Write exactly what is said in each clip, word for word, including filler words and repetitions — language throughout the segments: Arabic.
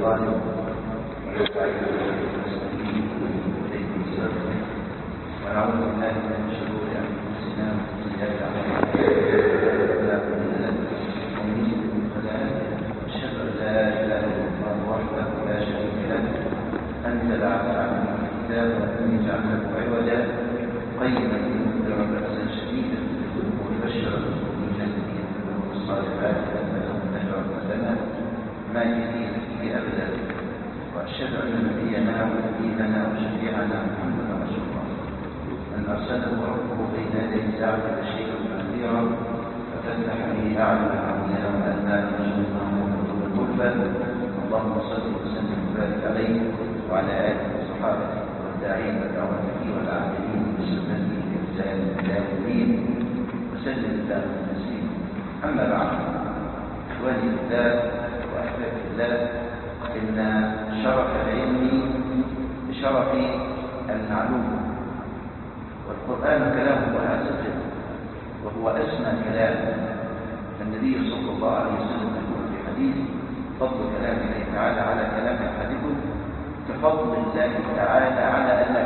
الظالم ويستعيذ بالمسلمين إليه السلام ونعوذ بالله من شرور أنفسنا وسيئات أعمالنا ومن يضلل فلا هادي له أشهد أن لا إله إلا الله وحده لا شريك له أنزل على عبده الكتاب ولم يجعل له عوجا قيما لينذر بأسا شديدا ويبشر المؤمنين الذين يعملون الصالحات أن لهم أجرا حسنا ماكثين فيه أبدا وأشهد أن نبينا ونبينا وشفيعنا محمدا رسول الله من أرسله ربه بين يدي الساعة بشيرا ونذيرا ففتح به أعين الأولياء والأذان وشهدهم وكتب القربى اللهم صل وسلم وبارك عليه وعلى آله وصحابه والداعين بدعوته والعاملين بسنته بإحسان إلى يوم الدين وسلم اللهم تسليما. أما بعد، إخواني بالله وأحبابي بالله، إن شرف العلم بشرف المعلوم، والقرآن كلام الله عز وجل وهو أسمى كلام. فالنبي صلى الله عليه وسلم يقول في حديث: فضل كلام الله تعالى على كلام أحدكم كفضل الله تعالى على أهله.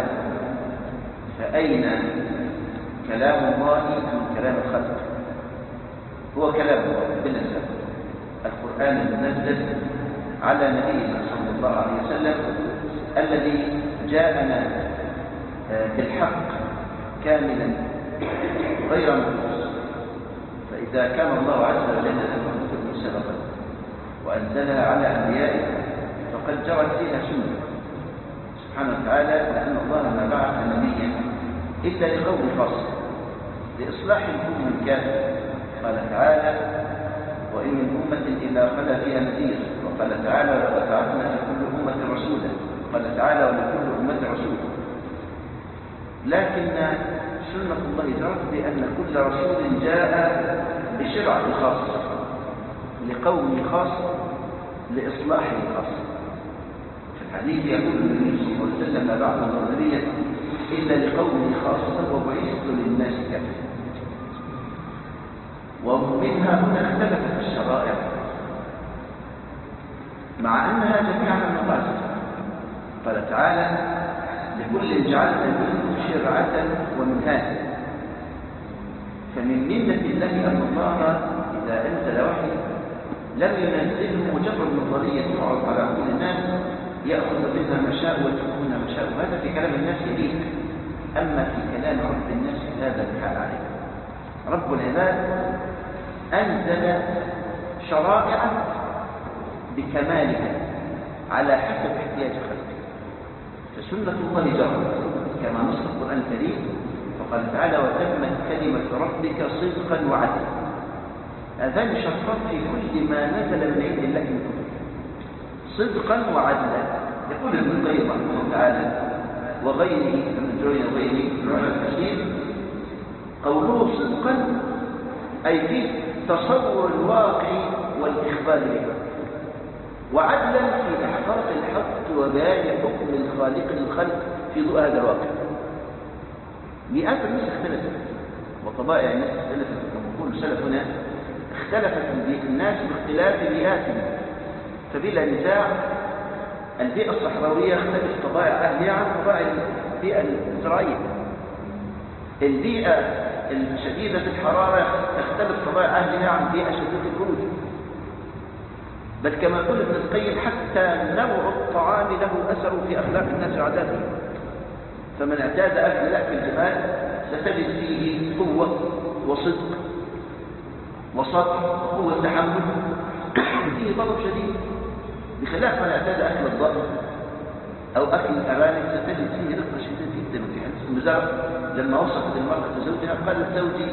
فأين كلام الله من كلام الخلق؟ هو كلام الله بالنسبة القرآن المنزل على نبينا صلى الله عليه وسلم الذي جاءنا بالحق كاملا غير منقوص. فإذا كان الله عز وجل له كتب سبقا وأنزلها على أنبيائه فقد جرت فيها سنة سبحانه وتعالى، لأن الله ما بعث نبيا إلا لقوم خاص لإصلاح الأمة الكافرة. قال تعالى: وإن من أمة إلا خلا فيها نذير. وقال تعالى: ولقد بعثنا في كل أمة رسولا. قال تعالى: ولكل أمة رسول. لكن سنة الله جرت بأن كل رسول جاء بشرعة خاصة لقوم خاص لإصلاح خاص. في الحديث يقول النبي صلى الله عليه وسلم: ما بعث الله نبيا إلا لقوم خاصة وبعثت للناس كافة. ومنها هنا اختلفت الشرائع مع أنها جميعا من الله. قال تعالى: لكل جعلنا منكم شرعة ومنهاجا. فمن منة الله أن الله إذا أنزل وحي لم ينزله مجرد نظرية تعرض على عقول الناس يأخذ منها ما شاء ويتركون ما شاء. هذا في كلام الناس يليق، أما في كلام رب الناس هذا الحال عليه. رب العباد أنزل شرائع بكمالها على حسب احتياج خلقه. فسنة الله جرت كما نص القرآن الكريم، فقال تعالى: وتمت كلمة ربك صدقا وعدلا. هذان شرطان في كل ما نزل من عند الله من كتب، صدقا وعدلا. يقول ابن القيم رحمه الله تعالى وغيره من جوين وغيره من الكثير: قوله صدقا أي في تصور الواقع والإخبار به، وعدلا في إحقاق الحق وبيان حكم الخالق للخلق في ضوء هذا الواقع. مئات الناس اختلفت وطبائع الناس اختلفت، كما يقول سلفنا: اختلفت الناس باختلاف بيئاتهم. فبلا نزاع البيئة الصحراوية اختلف طبائع أهلها عن طبائع البيئة الزراعية. البيئة الشديدة الحرارة تختلف طبائع أهلها عن بيئة شديدة البرود. بل كما يقول ابن القيم: حتى نوع الطعام له أثر في أخلاق الناس وعاداتهم. فمن اعتاد أكل لأكل الجمال ستجد فيه قوة وصدق وصبر وقوة تحمل، فيه ضرب شديد. بخلاف من اعتاد أكل الضأن أو أكل الأرانب ستجد فيه رقة شديدة جدا. في حديث المزار لما وصفت المرأة زوجها قالت: زوجي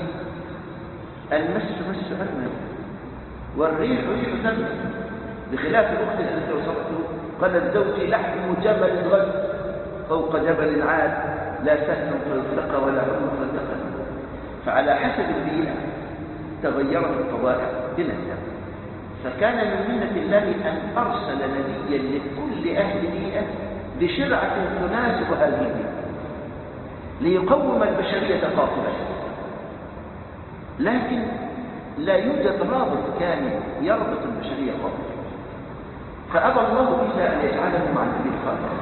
المس مس أرنب والريح ريح ثمن. بخلاف الأخت التي وصفته قالت: زوجي لحم جبل غد فوق جبل عاد لا سهل فيطلق ولا عمر فلتقل. فعلى حسب البيئة تغيرت الطبائع بلا نزاع. فكان من منة الله أن أرسل نبيا لكل أهل بيئة بشرعة تناسب هذه البيئة ليقوم البشرية قاطبة. لكن لا يوجد رابط كامل يربط البشرية قاطبة. فأبى الله إلا أن يجعله مع النبي الخاتم،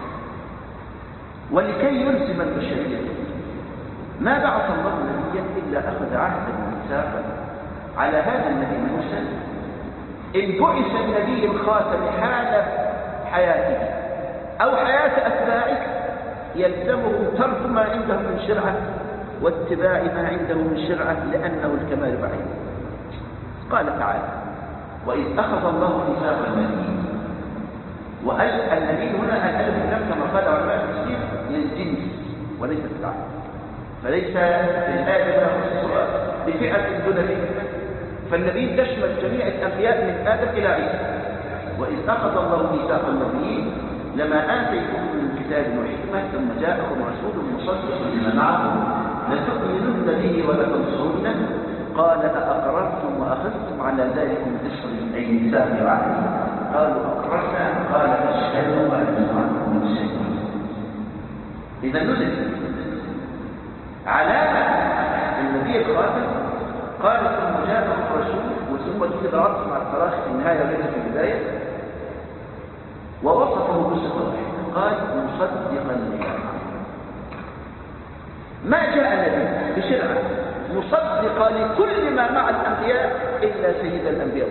ولكي يلزم البشرية ما بعث الله نبيا إلا أخذ عهدا وميثاقا على هذا النبي موسى. إن بعث النبي الخاتم حال حياتك أو حياة أتباعك يلزمه ترك ما عنده من شرعة واتباع ما عنده من شرعة، لأنه الكمال بعيد. قال تعالى: وإذ أخذ الله ميثاق النبيين. وقال النبي هنا الألف واللام كما قال علماء التفسير للجنس وليس العدد، فليس الآية مخصوصة بفئة دون فئة، فالنبي تشمل جميع الأنبياء من آدم إلى عيسى. وإذ أخذ الله ميثاق النبيين لما آتيكم من كتاب وحكمة ثم جاءكم رسول مصدق لما معكم لتؤمنن به ولتنصرنه قال أأقررتم وأخذتم على ذلكم إصري أي ميثاق وعهدي قالوا أقررنا قال فاشهدوا وأنا معكم مسلمون. إذا نزل علامة النبي الخاتم قال ثم جاءكم رسول، وثم جد عطف مع التراخي في النهاية وليس في البداية، ووصفه بصفة قال مصدقا لما ما جاء النبي بشرعة مصدقا لكل ما مع الأنبياء إلا سيد الأنبياء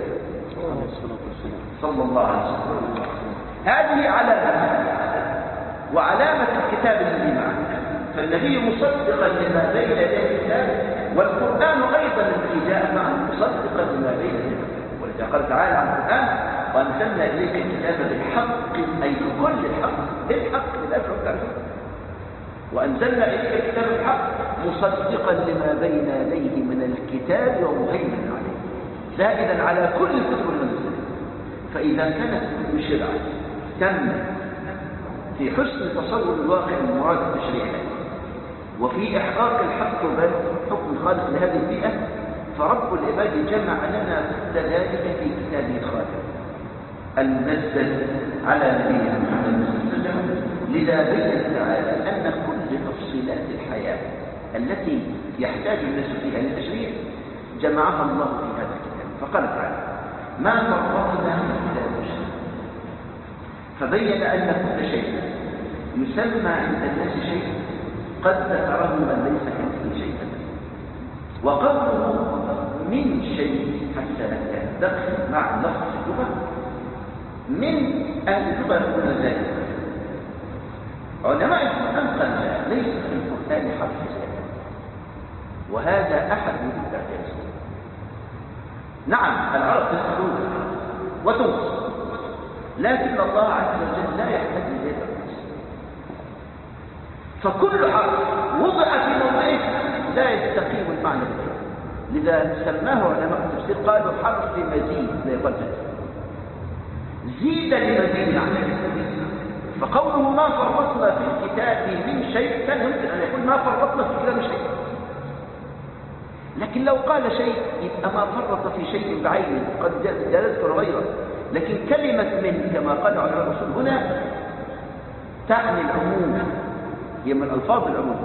صلى الله عليه وسلم. هذه علامة وعلامة الكتاب الذي معه، فالنبي مصدقا لما بين يديه الكتاب، والقرآن أيضا الذي جاء معه مصدقا لما بين يديه. ولذا قال تعالى عن القرآن: وأنزلنا إليك الكتاب بالحق أي بكل الحق، بالحق بالأسر والتعريف. وأنزلنا إليك الكتاب بالحق مصدقا لما بين يديه من الكتاب ومهيمنا عليه، زائدا على كل الكتب المنزلة. فإذا كانت كل شرعة تم في حسن تصور الواقع المراد التشريعي وفي إحقاق الحق بل حكم الخالق لهذه البيئة، فرب العباد جمع لنا كل ذلك في كتابه الخاتم المنزل على نبينا محمد صلى الله عليه وسلم. لذا بين تعالى أن كل تفصيلات الحياة التي يحتاج الناس فيها للتشريع جمعها الله في هذا الكتاب. فقال تعالى: ما فرطنا في الكتاب شيء، فبين أن كل شيء يسمى عند الناس شيء قد ذكره من ليس عنده شيء. وقوله من شيء حتى نتدخل مع لفظ اللغة من أهل اللغة يقولون ذلك. علماء القرآن قال ليس في القرآن حرف زائد، وهذا أحد من الإعجاز. نعم العرب تسألون وتنصر، لكن الله عز وجل لا يحتاج إليه النصر، فكل حرف وضع في موضعه لا يستقيم المعنى به. لذا سماه علماء التفسير قالوا حرف مزيد لا يقال زيد لمزيد عنه. فقوله ما فرطنا في الكتاب من شيء كان يمكن أن يقول ما فرطنا في الكتاب من شيء، لكن لو قال شيء يبقى ما فرط في شيء بعينه قد يذكر غيره. لكن كلمة من كما قال علماء الرسول هنا تعني العموم، هي من ألفاظ العموم.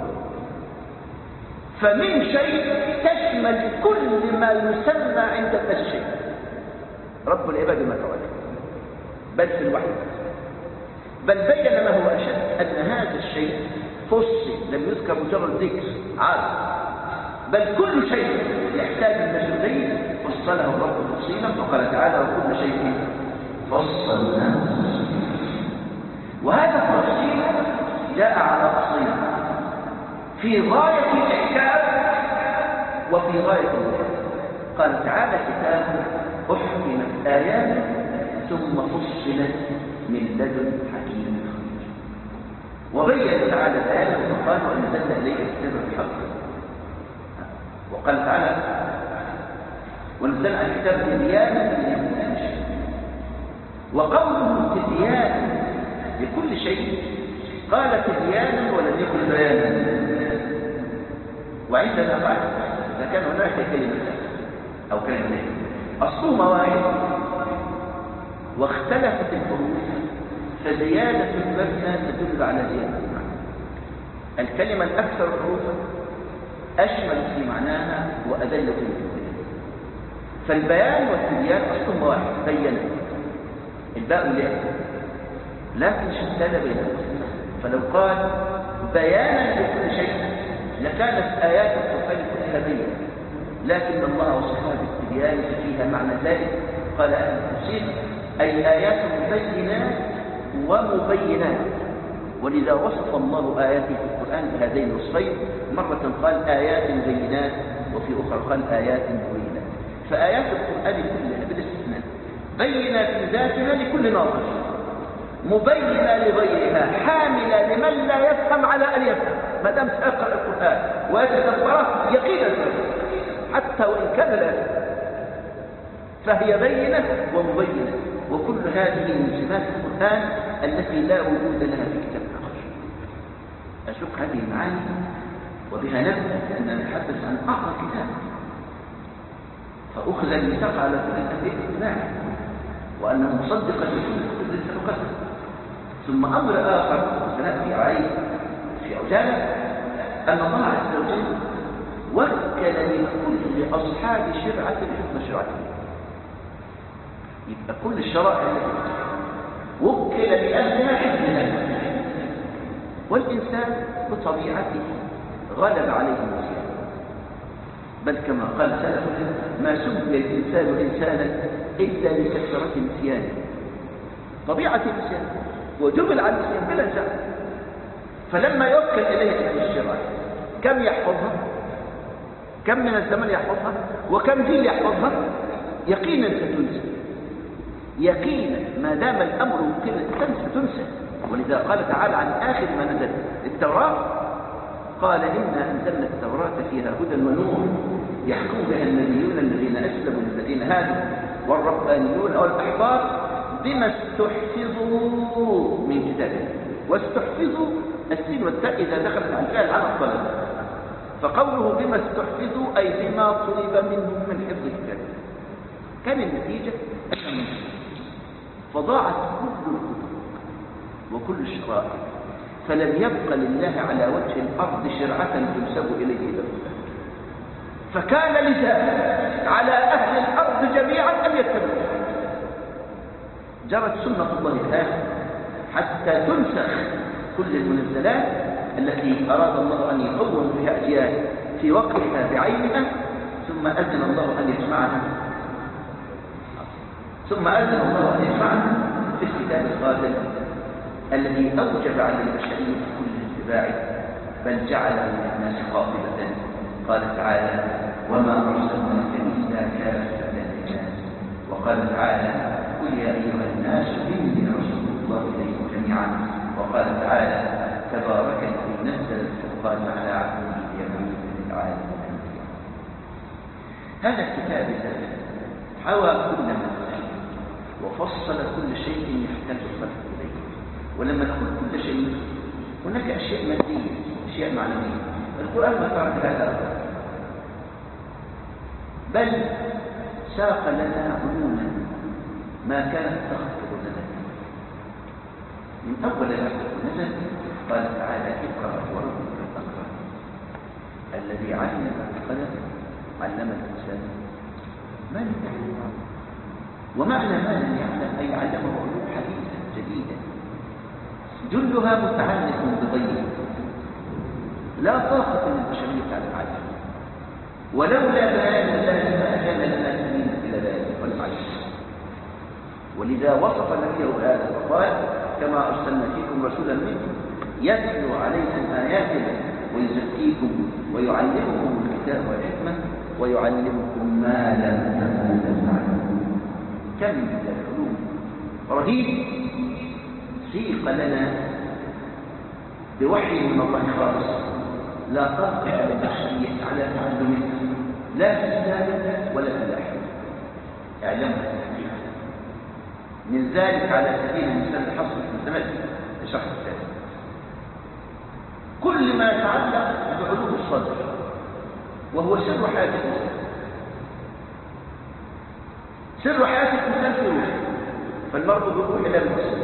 فمن شيء تشمل كل ما يسمى عند الناس شيء، رب العباد ما ترك بل في الوحي، بل بين ما هو أشد أن هذا الشيء فصل، لم يذكر مجرد ذكر عام، بل كل شيء يحتاج الناس إليه فصله الرب تفصيلا. فقال تعالى: وكل شيء فصلناه. وهذا التفصيل جاء على أصلين: في غاية الإحكام وفي غاية الإحكام. قال تعالى: كتاب أحكمت آياته ثم فصلت من لدن حكيم خبير. وبين تعالى الآية وقال: وأنزلنا إليك الكتاب بالحق. وقال تعالى: ونزلنا الكتاب تبيانا لكل شيء. وقوله تبيانا لكل شيء قال تبيانا ولم يكن بيانا. وعندنا بعد إذا كان هناك كلمة أو كلمتين أصلهما واحد واختلفت الحروف فزيادة المبنى تدل على زيادة المعنى. الكلمة الأكثر حروفا أشمل في معناها وأدل في الجملة. فالبيان والتبيان أصلهما واحد، بيّن. الباء والياء، لكن شتان بينهم. فلو قال بيانا لكل شيء لكانت آيات القرآن كلها بينة، لكن الله وصفها بالتبيان فيها معنى ذلك. قال أهل التفسير أي آيات بينات ومبينات، ولذا وصف الله آياته في القرآن بهذين الوصفين، مرة قال آيات بينات وفي أخرى قال آيات مبينات. فآيات القرآن كلها بالاستثناء بينة في ذاتها لكل ناظر، مبينة لغيرها، حاملة لمن لا يفهم على أن يفهم، ما دام سيقرأ القرآن ويتدبره يقينا حتى وإن كان لا يفهم، فهي بينة ومبينة. وكل هذه من صفات القرآن التي لا وجود لها في كتاب آخر. أشوف هذه المعاني وبها نبدأ لأننا نتحدث عن أعظم كتاب، فأخذ الميثاق على كل الأنبياء اتباعه وأنه مصدق لكل كتب التوقف. ثم أمر آخر سنأتي عليه في عجالة، أن الله عز وجل وكل لكل أصحاب شرعة بحكم شرعته. يبقى كل الشرائع التي وكل لأهلها حكمها، والإنسان بطبيعته غلب عليه النسيان، بل كما قال سلفنا ما سمي الإنسان إنسانا إلا لكثرة نسيانه. طبيعة الإنسان وجبل على النسيان بلا زعل، فلما يوكل إليه هذه الشرائع كم يحفظها؟ كم من الزمن يحفظها؟ وكم جيل يحفظها؟ يقينا ستنسى، يقينا ما دام الأمر ممكن تنسى تنسى. ولذا قال تعالى عن آخر ما نزل التوراة، قال إنا أنزلنا التوراة فيها هدى ونور يحكم بها النبيون الذين أسلموا للذين هادوا والربانيون والأحبار بما استحفظوا من كتابه. واستحفظوا السين والتاء إذا دخلت على الفعل على الطلب، فقوله بما استحفظوا أي بما طلب منهم من حفظ كتابه. كان النتيجة أنهم فضاعت كل الكتب وكل الشرائع، فلم يبق لله على وجه الأرض شرعة تنسب إليه إلى الكتاب، فكان لزاما على أهل الأرض جميعا أن يتبعوا. جرت سنة الله الآن حتى تنسخ كل المنزلات التي أراد الله أن يقوم بها أجيال في وقتها بعينها، ثم أذن الله أن يجمعها ثم أذن الله أن يجمعها في الكتاب القادم الذي أوجب على البشرية كل اتباعه، بل جعله للناس قاطبة. قال تعالى وما أرسلناك إلا كافة للناس. وقال تعالى قل يا أيها الناس إني رسول الله إليكم جميعا. وقال تعالى تبارك الذي نزل الفرقان على عبده ليكون للعالمين. هذا الكتاب الذي حوى كل مسألة وفصل كل شيء يحتاج الخلق إليه. ولما نقول كل شيء هناك أشياء مادية أشياء معنوية، القرآن ما ترك هذا، بل ساق لنا علوما ما كانت تخطر لنا. من أول الأحداث نزل قال تعالى اقرأ وربك الأكرم الذي علم بالقلم علم الإنسان ما لم يعلم. ومعنى ما لم يعلم أي علمه علوم حديثة جديدة جلها متعلق بغيره لا طاقة للبشرية على العالم، ولولا بيان الله ما كان لنا سبيل إلى ذلك والمعيش. ولذا وصف نبيه هذا وقال كما أرسلنا فيكم رسولا منكم يتلو عليكم آياتنا ويزكيكم ويعلمكم الكتاب والحكمة ويعلمكم ما لم تكونوا تعلمون. كم من العلوم رهيب سيق لنا بوحي من الله خالص لا طاقة للبشرية على تعلمه لا في السابق ولا في اللاحق. اعلمها الحقيقة من ذلك على سبيل المثال الحصر في الزمن لشرح الثاني كل ما يتعلق بعلوم الصدر وهو سر حياة الإنسان. سر حياة الإنسان في روحه، فالمرء بالروح إلى المسلم،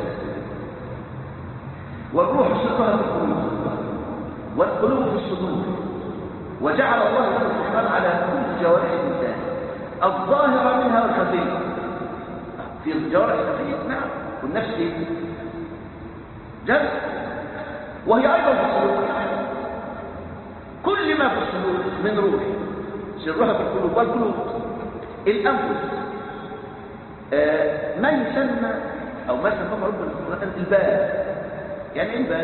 والروح سرها في القلوب والقلوب في الصدور. وجعل الله له سبحانه على كل جوارح الإنسان الظاهرة منها والخفية. في الجوارح الخفية نعم والنفس ايه؟ جنة، وهي ايضا في الصدور. كل ما في الصدور من روح سرها في القلوب، والقلوب الانفس. آه ما يسمى او ما سماه ربنا في القران البال. يعني ايه البال؟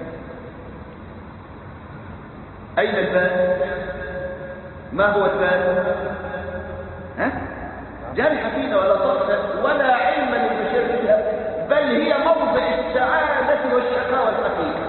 اين البال؟ ما هو البال؟ ها؟ جرح فينا ولا ضغط ولا علم لبشرها، بل هي موضع السعادة والشقاوة الحقيقية.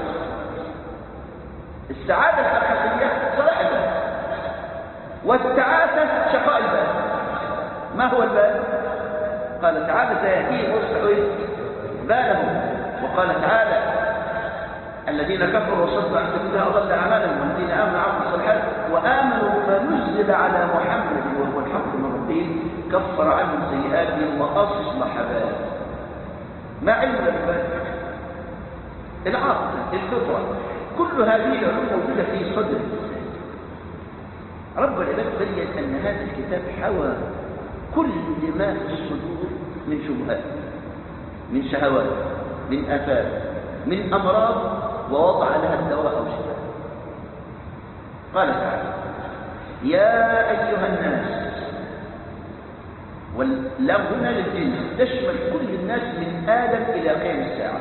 السعادة الحقيقية صلاح البال، والتعاسة شقاء البال. ما هو البال؟ قال تعالى سيأتيهم ويصلح بالهم. وقال تعالى الذين كفروا وصدوا عن سبيل الله أضل أعمالهم، والذين آمنوا وعملوا الصالحات وآمنوا بما نزل على محمد وهو الحق من ربهم كفر عنهم سيئاتهم وأصلح بالهم. ما علم البال؟ العاطفة، الفطرة، كل هذه العلوم موجودة في صدر. رب العباد بين أن هذا الكتاب حوى كل ما في الصدور من شبهات، من شهوات، من آفات، من أمراض، ووضع لها الدواء أو شفاء. قال تعالى يا أيها الناس، واللام هنا للجنس تشمل كل الناس من آدم إلى قيام الساعة.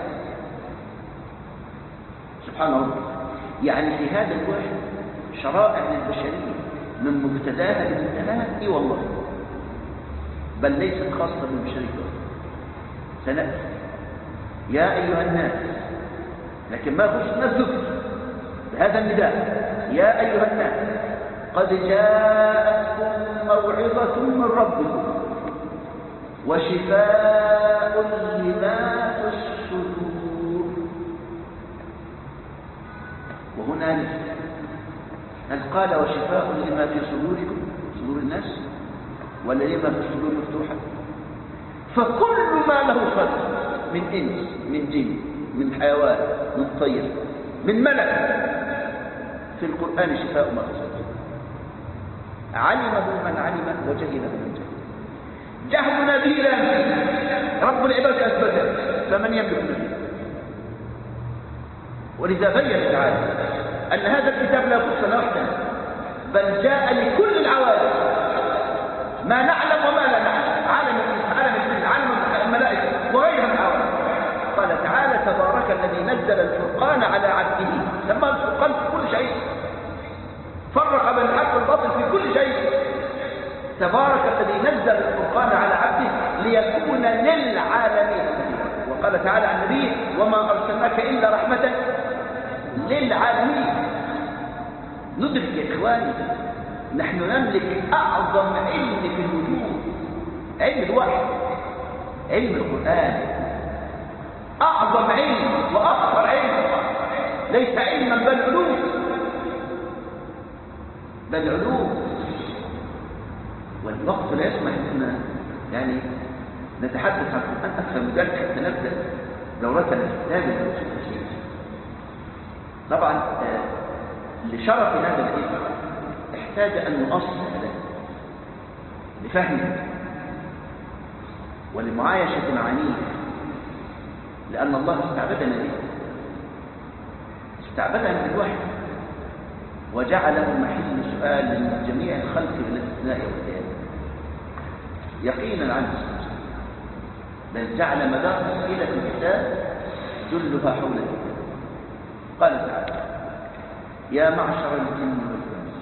سبحان الله. يعني في هذا الوحي شرائع للبشرية من مبتداها لمنتهاها. اي والله، بل ليست خاصة بالبشرية. سنأتي يا أيها الناس، لكن ما خص الناس ذكر بهذا النداء يا أيها الناس قد جاءتكم موعظة من ربكم وشفاء لما في الصدور. وهنا هل قال وشفاء لما في صدوركم، صدور الناس، ولا لما في الصدور مفتوحة؟ فكل ما له صدر من إنس، من جن، من حيوان، من طير، من ملك، في القرآن شفاء ما في الصدور. علمه من علم وجهله من جهل. جهلنا به لا يمكن، رب العباد أثبته، فمن يملك به؟ ولذا بين تعالى أن هذا الكتاب لا يخص وحده، بل جاء لكل العوالم، ما نعلم وما لا نعلم، عالم الإنس، عالم الجن، عالم الملائكة وغيرها من العوالم. قال تعالى تبارك الذي نزل الفرقان على عبده. سمى الفرقان في كل شيء، فرق بين الحق والباطل في كل شيء. تبارك الذي نزل الفرقان على عبده ليكون للعالمين. وقال تعالى عن النبي وما أرسلناك إلا رحمة للعالمين. ندرك يا إخواني، نحن نملك أعظم علم في الوجود، علم الوحي، علم القرآن. أعظم علم وأخطر علم، ليس علما بل علوم، بل علوم. والوقت لا يسمح لنا يعني نتحدث عن القرآن أكثر من ذلك حتى نبدأ دورتنا الكتابة والتفسير. طبعا لشرف هذا العلم احتاج أن نؤصل له لفهمه ولمعايشة معانيه، لأن الله استعبدنا به، استعبدنا بالوحي وجعله محل سؤال لجميع الخلق بالاستثناء والقيام يقينا عنه، بل جعل مدار أسئلة الكتاب جلها حول الكتاب. قال تعالى يا معشر الجن والإنس،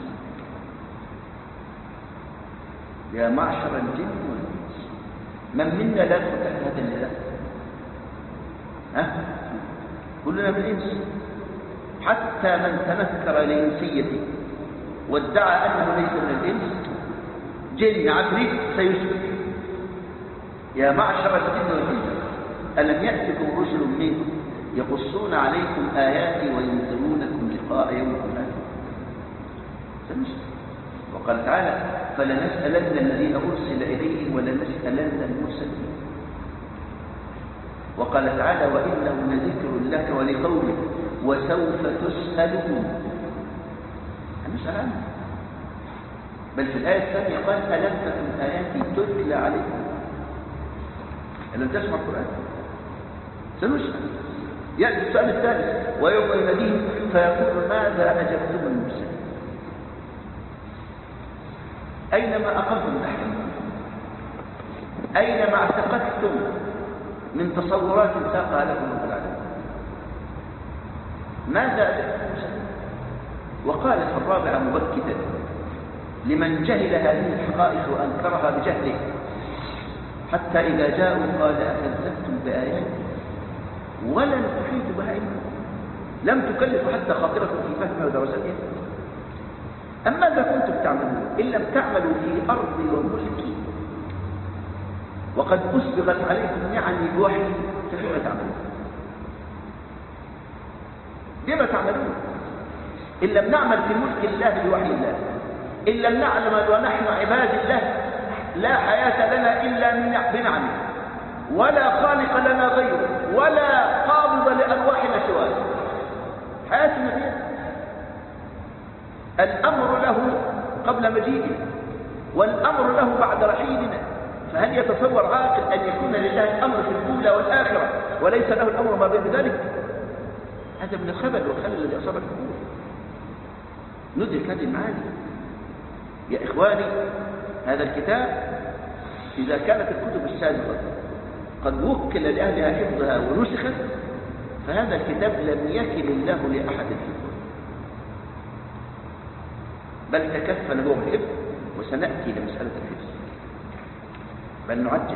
يا معشر الجن والإنس. من منا لا يدخل تحت هذا النداء؟ ها؟ كلنا بالإنس، حتى من تنكر لإنسيته وادعى أنه ليس من الإنس، جن عفريت سيسكت. يا معشر الجن والإنس ألم يأتكم رسل منكم يقصون عليكم آياتي وينذرونكم لقاء يومكم هذا؟ سنسكت. وقال تعالى فلنسألن الذين أرسل إليهم ولنسألن المرسلين. وقال تعالى وإنه لذكر لك ولقومك وسوف تسألون. هنسأل عنه. بل في الآية الثانية قال ألم تكن آياتي تتلى عليكم؟ ألم تسمع القرآن؟ سنسأل. يأتي السؤال الثالث ويوم يناديهم فيقول ماذا أجبتم المرسلين؟ أينما أقمتم الأحكام؟ أينما اعتقدتم من تصورات ساقها لكم رب العالمين؟ ماذا أجبتم المرسلين؟ وقال في الرابعة مبكتا لمن جهل هذه الحقائق وأنكرها بجهله حتى إذا جاءوا قال أكذبتم بآياتي ولم تحيطوا بها علما، لم تكلفوا حتى خاطركم في فهمها ودراستها. أما ماذا كنتم تعملون إن لم تعملوا في أرضي وملكي وقد أسبغت عليكم نعمي بوحي فبما تعملون؟ بما تعملون إن لم نعمل في ملك الله بوحي الله، إن لم نعلم ونحن عباد الله لا حياة لنا إلا بنعمه، ولا خالق لنا غيره، ولا قابض لأرواحنا سواه. حياتنا فيها الأمر له قبل مجيئنا والأمر له بعد رحيلنا، فهل يتصور عاقل أن يكون لله الأمر في الأولى والآخرة وليس له الأمر ما بين ذلك؟ هذا من الخبل والخلل الذي أصاب الأمور. ندرك هذه المعاني يا إخواني. هذا الكتاب إذا كانت الكتب السابقة قد وكل لأهلها حفظها ونسخت، فهذا الكتاب لم يكل الله لأحد حفظه، بل تكفل هو بالحفظ، وسنأتي لمسألة الحفظ بل نعجل.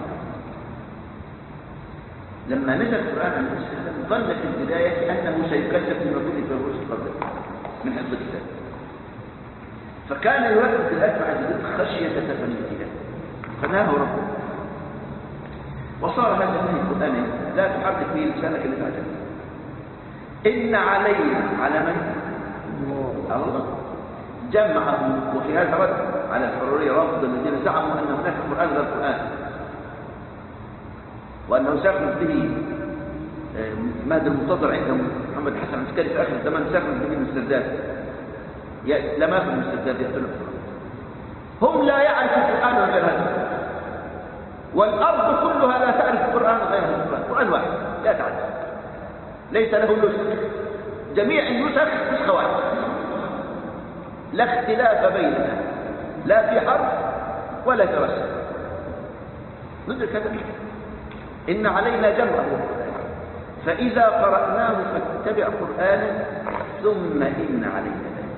لما نزل القرآن عن النبي صلى الله عليه وسلم ظن في البداية أنه سيكلف من رسول في الرسل قبله من حفظ الكتاب، فكان يردد الآيات مع ذلك خشية تفنيتها فنهاه ربه، وصار هذا من القرآن لا تحرك به لسانك لتعجل. إن علينا على من؟ الله جمعه. وفي هذا رد على الحرورية رافض الذين زعموا أن هناك قرآن غير القرآن، وأنه سيخرج به ماذا المنتظر عندهم محمد حسن عسكري في آخر الزمان، سيخرج به من السرداد، لم يخرج من السرداد يقتلون. هم لا يعرفوا القرآن غير هذا، والأرض كلها لا تعرف القرآن غير هذا القرآن. قرآن واحد لا تعرف، ليس له نسخ، جميع النسخ نسخة واحدة، لا اختلاف بينها لا في حرف ولا في رسم. ندرك هذا. إن علينا جمعه فإذا قرأناه فاتبع قرآنه ثم إن علينا بيانه.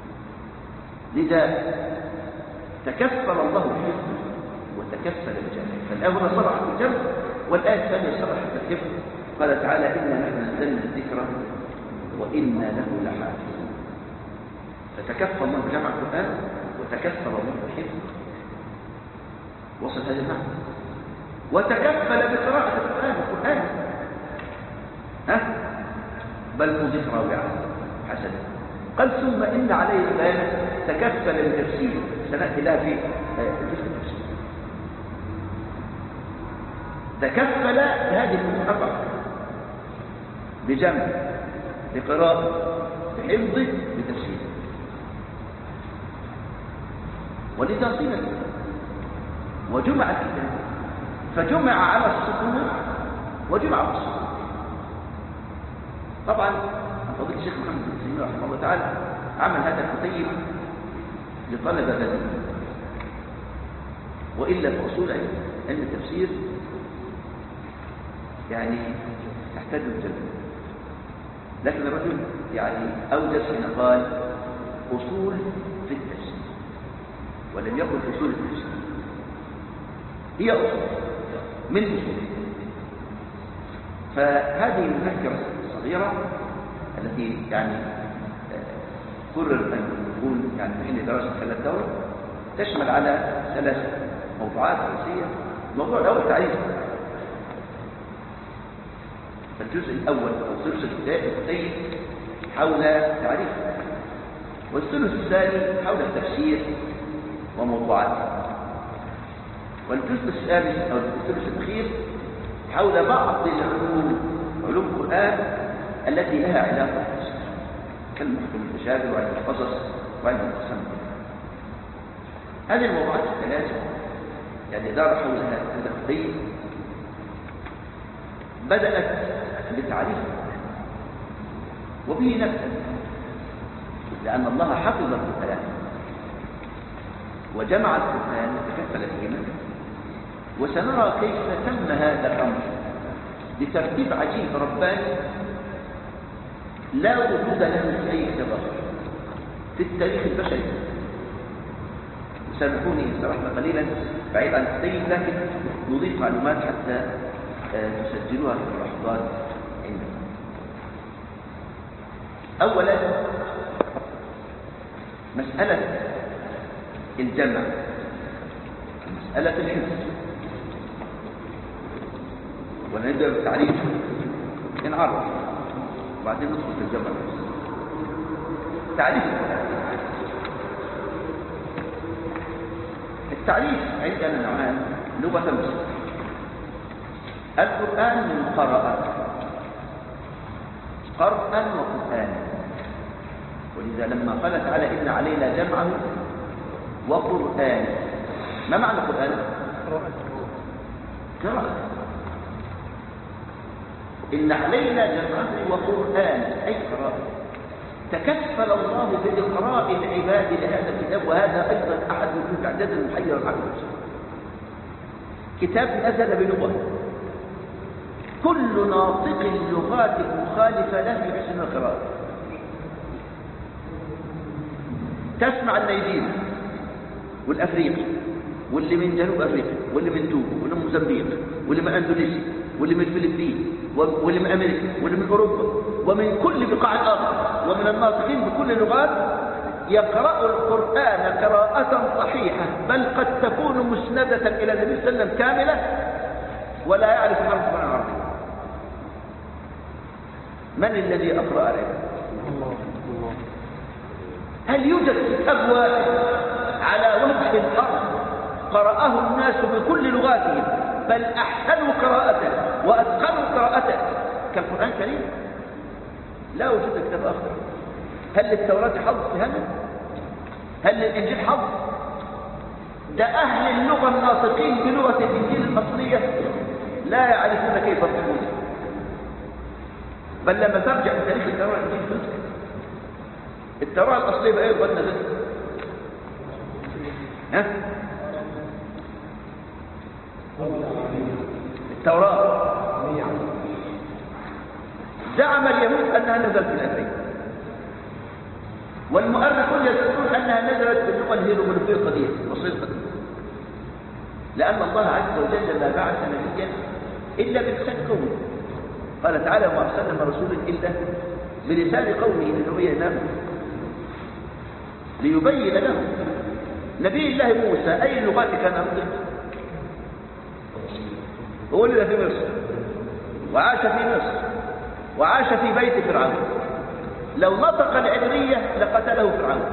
لذا تكفل الله بحفظه وتكفل بجمعه، فالآن صرح بالجمع والآن الثانية صرح بالحفظ. قال تعالى إنا نحن نزلنا الذكر وإنا له لحافظون. فتكفل الله بجمع القرآن وتكفل الله بالحفظ. وصل هذا المعنى. وتكفل بقراءة القرآن القرآن ها بل ذكرى وعظة حسنا. قال ثم إن عليه بيانه تكفل بتفسيره، سنأتي لها في جزء التفسير. تكفل بهذه الأربعة بجمع بقراءة بحفظه بتفسيره. ولذا صيغ وجمع الكتاب، فجمع على السطور وجمع على السطور. طبعا فضيلة الشيخ محمد بن سيمين رحمه الله تعالى عمل هذا الكتيب لطلبة ذلك، وإلا في أصول علم التفسير يعني تحتاج الجلد. لكن الرجل يعني أوجز حين قال أصول في التفسير ولم يقل أصول التفسير، هي أصول من أصول. فهذه المذكرة الصغيرة التي يعني قرر أن تكون يعني حين دراسة خلال الدورة تشمل على ثلاث موضوعات رئيسية. الموضوع الأول تعريف، فالجزء الأول أو ثلث الكتاب حول تعريف، والثلث الثاني حول التفسير وموضوعاته، والجزء الثالث أو الثلث الأخير حول بعض العلوم علوم القرآن التي لها علاقة بالتفسير كالمحكم المتشابه وعلم القصص وعلم القسم. هذه الموضوعات الثلاثة يعني دار حول هذا القضية بدأت بتعريف وبه نبدأ، لأن الله حفظ القرآن وجمع القرآن وتكفل بهما، وسنرى كيف تم هذا الأمر بترتيب عجيب رباني لا وجود له في أي كتاب آخر في التاريخ البشري. سامحوني إن سرحنا قليلا بعيد عن السيد، لكن نضيف معلومات حتى تسجلوها في اللحظات عندنا. أولا مسألة الجمع، مسألة الحفظ، ونبدأ بالتعريف نعرف وبعدين ندخل في الجمع. تعريف التعريف عندنا نوعان لغة مصر. القرآن من قراءات، قرآن وقرآن، ولذا لما قال تعالى إن علينا جمعه وقرآن. ما معنى قرآن؟ قراءة. إن علينا جمعه وقرآن أي قراءة. تكفل الله بإقراء العباد لهذا الكتاب، وهذا أيضا أحد وجوه إعداد المحير العقل. كتاب نزل بلغة، كل ناطق اللغات المخالفة له يحسن القراءة. تسمع النيجيري والأفريقي واللي من جنوب أفريقيا واللي من توغو واللي من موزمبيق واللي من أندونيسيا واللي من الفلبين واللي من أمريكا واللي من أوروبا ومن كل بقاع الأرض، ومن الناطقين بكل اللغات يقرأ القرآن قراءة صحيحة، بل قد تكون مسندة إلى النبي صلى الله عليه وسلم كاملة ولا يعرف حرف من العربية. من الذي أقرأ عليه؟ هل يوجد كتاب واحد على وجه الأرض قرأه الناس بكل لغاتهم بل أحسنوا قراءته وأتقنوا قراءته كالقرآن الكريم؟ لا وجود كتاب آخر. هل للتوراة حظ في هذا؟ هل للإنجيل حظ؟ ده أهل اللغة الناطقين بلغة الإنجيل الأصلية لا يعرفون كيف يكتبون، بل لما ترجع في تاريخ التوراة الإنجيل تذكر التوراة الأصلية بأي لغة نزلت؟ ها؟ التوراة زعم اليهود أنها نزلت بالعبرية، والمؤرخون يذكرون أنها نزلت باللغة الهيروغليفية القديمة المصرية القديمة، لأن الله عز وجل ما بعث نبيا إلا بلسان قومه. قال تعالى وما أرسلنا من رسول إلا بلسان قومه لنبين لهم ليبين لهم. نبي الله موسى أي اللغات كان أنطق؟ هو ولد في مصر وعاش في مصر وعاش في بيت فرعون، لو نطق العبرية لقتله فرعون،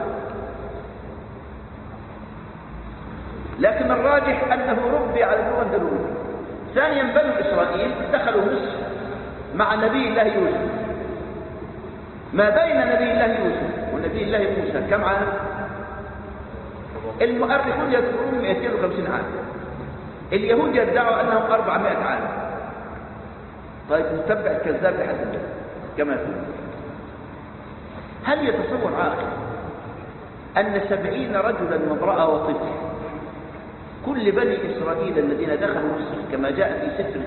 لكن الراجح أنه ربي على اللغة الدروية. ثانيا بنو إسرائيل دخلوا مصر مع نبي الله يوسف، ما بين نبي الله يوسف ونبي الله موسى كم عام؟ المؤرخون يذكرون مئتين وخمسين عام، اليهود يدعوا أنهم أربعمائة عام. طيب نتبع الكذاب لحد الآن كما يقول. هل يتصور عاقل أن سبعين رجلا وامرأة وطفل كل بني إسرائيل الذين دخلوا مصر كما جاء في سفر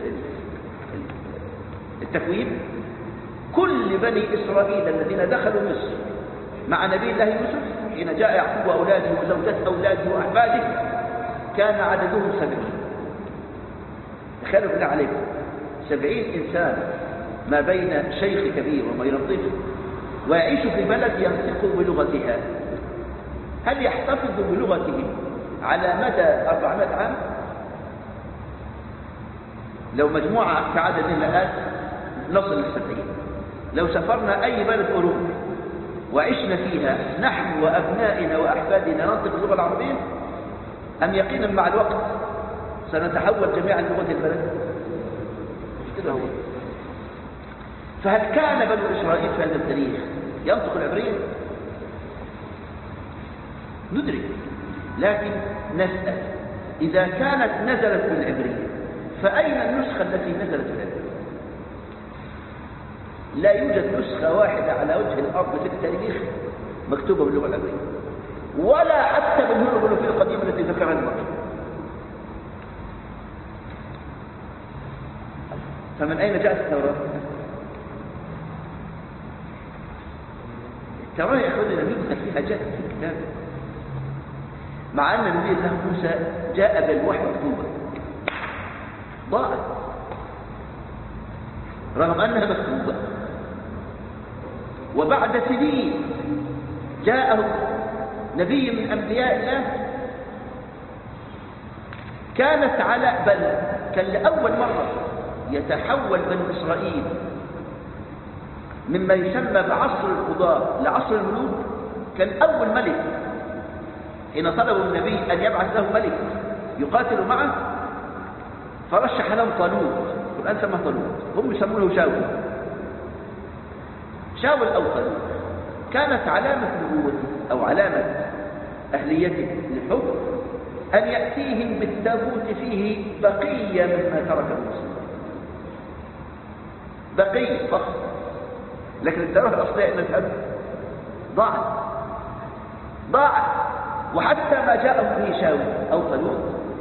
التكوين، كل بني إسرائيل الذين دخلوا مصر مع نبي الله يوسف حين جاء يعقوب وأولاده وزوجات أولاده وأحفاده كان عددهم سبعين. تخيلوا بالله عليكم سبعين إنسان ما بين شيخ كبير وبين طفل ويعيش في بلد ينطق بلغتها، هل يحتفظ بلغته على مدى أربعمائة عام؟ لو مجموعة كعدد الآن نصل للسبعين. لو سافرنا أي بلد أوروبي وعشنا فيها نحن وأبنائنا وأحفادنا ننطق اللغة العربية، أم يقينا مع الوقت سنتحول جميعا لغة البلد؟ فهل كان بنو إسرائيل في هذا التاريخ ينطق العبرية؟ ندرك، لكن نسأل إذا كانت نزلت بالعبرية فأين النسخة التي نزلت بالعبرية؟ لا يوجد نسخة واحدة على وجه الأرض في التاريخ مكتوبة باللغة العبرية، ولا حتى بالهيروغليفية القديمة التي ذكرها المرء. فمن أين جاءت التوراة؟ التوراة يا أخواني لم يذكر فيها جاءت في الكتاب، مع أن نبي الله موسى جاء بالوحي مكتوبا ضاعت رغم أنها مكتوبة. وبعد سنين جاءه نبي من أنبياء الله كانت على بل كان لأول مرة يتحول بنو إسرائيل مما يسمى بعصر القضاء لعصر الملوك. كان أول ملك حين طلبوا النبي أن يبعث له ملك يقاتل معه فرشح لهم طالوت، الآن سماه طالوت، هم يسمونه شاول شاول أو طالوت. كانت علامة نبوته أو علامة أهليته للحكم أن يأتيهم بالتابوت فيه بقية مما ترك موسى، بقية فقط، لكن التوراة الأصلية إنها تهب ضاعت ضاعت. وحتى ما جاءه به شاول أو طالوت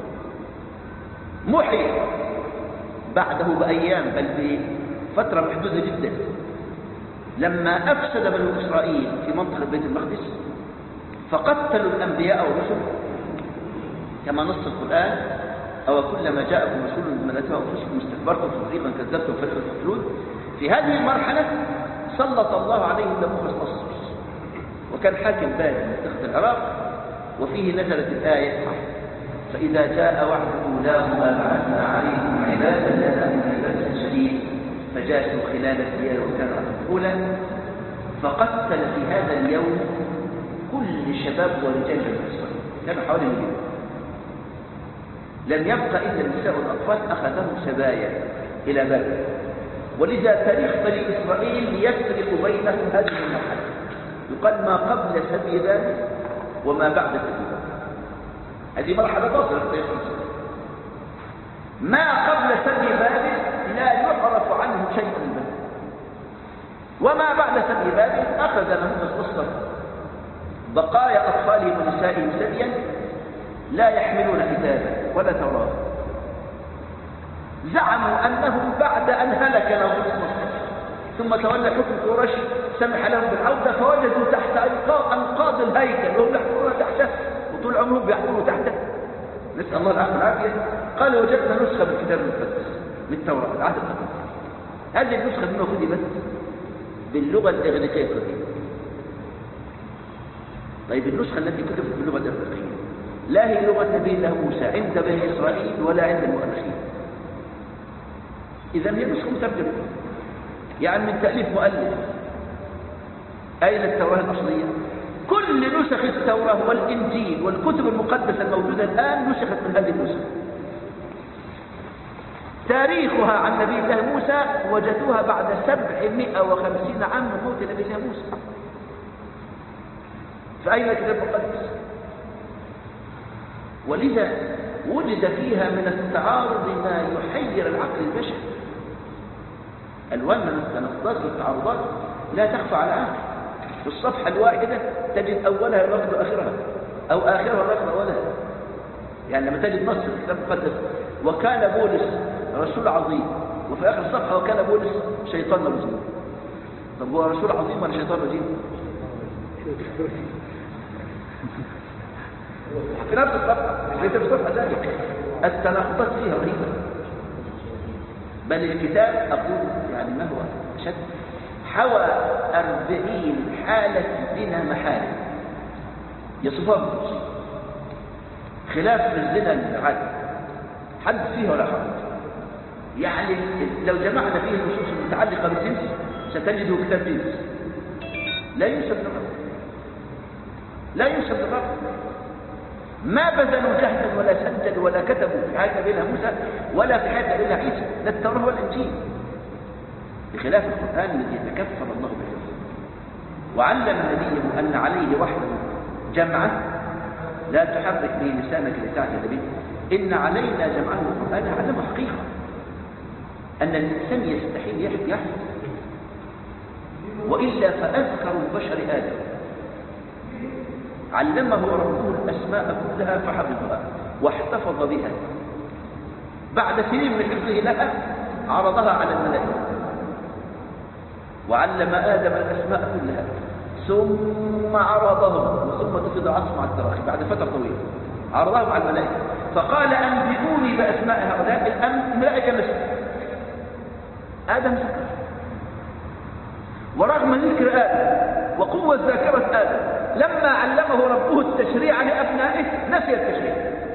محي بعده بأيام بل بفترة محدودة جدا، لما أفسد بنو إسرائيل في منطقة بيت المقدس فقتلوا الأنبياء والرسل كما نص القرآن: أو كلما جاءكم رسول بما لا تهوى أنفسكم استكبرتم ففريقا كذبتم وفريقا تقتلون. في هذه المرحلة سلط الله عليهم نبوخذ وكان حاكم بادي من تخت العراق، وفيه نزلت الآية: فإذا جاء وعد أولاهما بعثنا عليهم عبادا لنا من بأس شديد فجاسوا خلال الديار وكانوا مقبولا فقتل في هذا اليوم كل شباب ورجال بني إسرائيل، كانوا حوالي مليون، لم يبقى إلا النساء والأطفال، أخذهم سبايا إلى بابل. ولذا تاريخ بني إسرائيل يفرق بينهم هذه المرحلة، يقال ما قبل سبي بابل وما بعد سبي بابل. هذه مرحلة فاصلة في تاريخ الإسرائيل. ما قبل سبي بابل لا يعرف عنه شيء من بابل، وما بعد سبي بابل أخذ نبوخذ بقايا أطفالهم ونسائهم سبيا لا يحملون كتابا ولا توراة. زعموا أنهم بعد أن هلك نبوخذ ثم تولى حكم قريش سمح لهم بالعودة، فوجدوا تحت أنقاض الهيكل وهم يحفرون تحته وطول عمرهم بيحفروا تحته، نسأل الله العافية والعافية. قالوا وجدنا نسخة من الكتاب المقدس من التوراة العهد القديم. هذه النسخة منه كتبت باللغة الإغريقية القديمة. طيب النسخة التي كتبت باللغة الإغريقية لا هي لغة نبي الله موسى عند بني إسرائيل ولا عند المؤرخين، إذا هي نسخة مترجمة يعني من تأليف مؤلف. أين التوراة الأصلية؟ كل نسخ التوراة والإنجيل والكتب المقدسة الموجودة الآن نسخت من هذه النسخة. تاريخها عن نبي الله موسى وجدوها بعد سبعمائة وخمسين عام من موت نبي الله موسى. فأين الكتاب المقدس؟ ولذا وجد فيها من التعارض ما يحير العقل البشري. ألوان من التناقضات والتعارضات لا تخفى على العقل. في الصفحة الواحدة تجد أولها الرفض وآخرها، أو آخرها الرفض وأولها. يعني لما تجد نص في الكتاب المقدس وكان بولس رسول عظيم، وفي آخر الصفحة وكان بولس شيطان رجيم. طب هو رسول عظيم ولا شيطان رجيم؟ في نفس الصفحة ليس في الصفحة ذلك. التناقضات فيها رهيبة، بل الكتاب أقول يعني ما هو أشد، حوى أربعين حالة زنا محال يصفها بالتفصيل، خلاف الزنا العادي حد فيه ولا حد. يعني لو جمعنا فيه النصوص المتعلقة بالجنس ستجده كتاب جنس لا ينسب للرب، لا ينسب للرب. ما بذلوا جهدا ولا سجدوا ولا كتبوا في حياة نبينا موسى ولا في حياة نبينا عيسى، لا التوراة والإنجيل، بخلاف القرآن الذي يتكفل الله به. وعلم نبيه أن عليه وحده جمعه لا تحرك به لسانك لتعجل به، إن علينا جمعه القرآن. علمه حقيقة أن الإنسان يستحيل يحفظ وإلا فأذكر البشر آدم علمه ربه الأسماء كلها فحفظها واحتفظ بها. بعد سنين من حفظه لها عرضها على الملائكة وعلم آدم الأسماء كلها، ثم عرضهم ثم تفض عصم على التراخي بعد فترة طويلة عرضهم على الملائكة فقال أنبئوني بأسماء هؤلاء. الملائكة نسوا، آدم ذكر، ورغم ذكر آدم وقوة ذاكرة آدم لما علمه ربه التشريع لأبنائه نسي التشريع.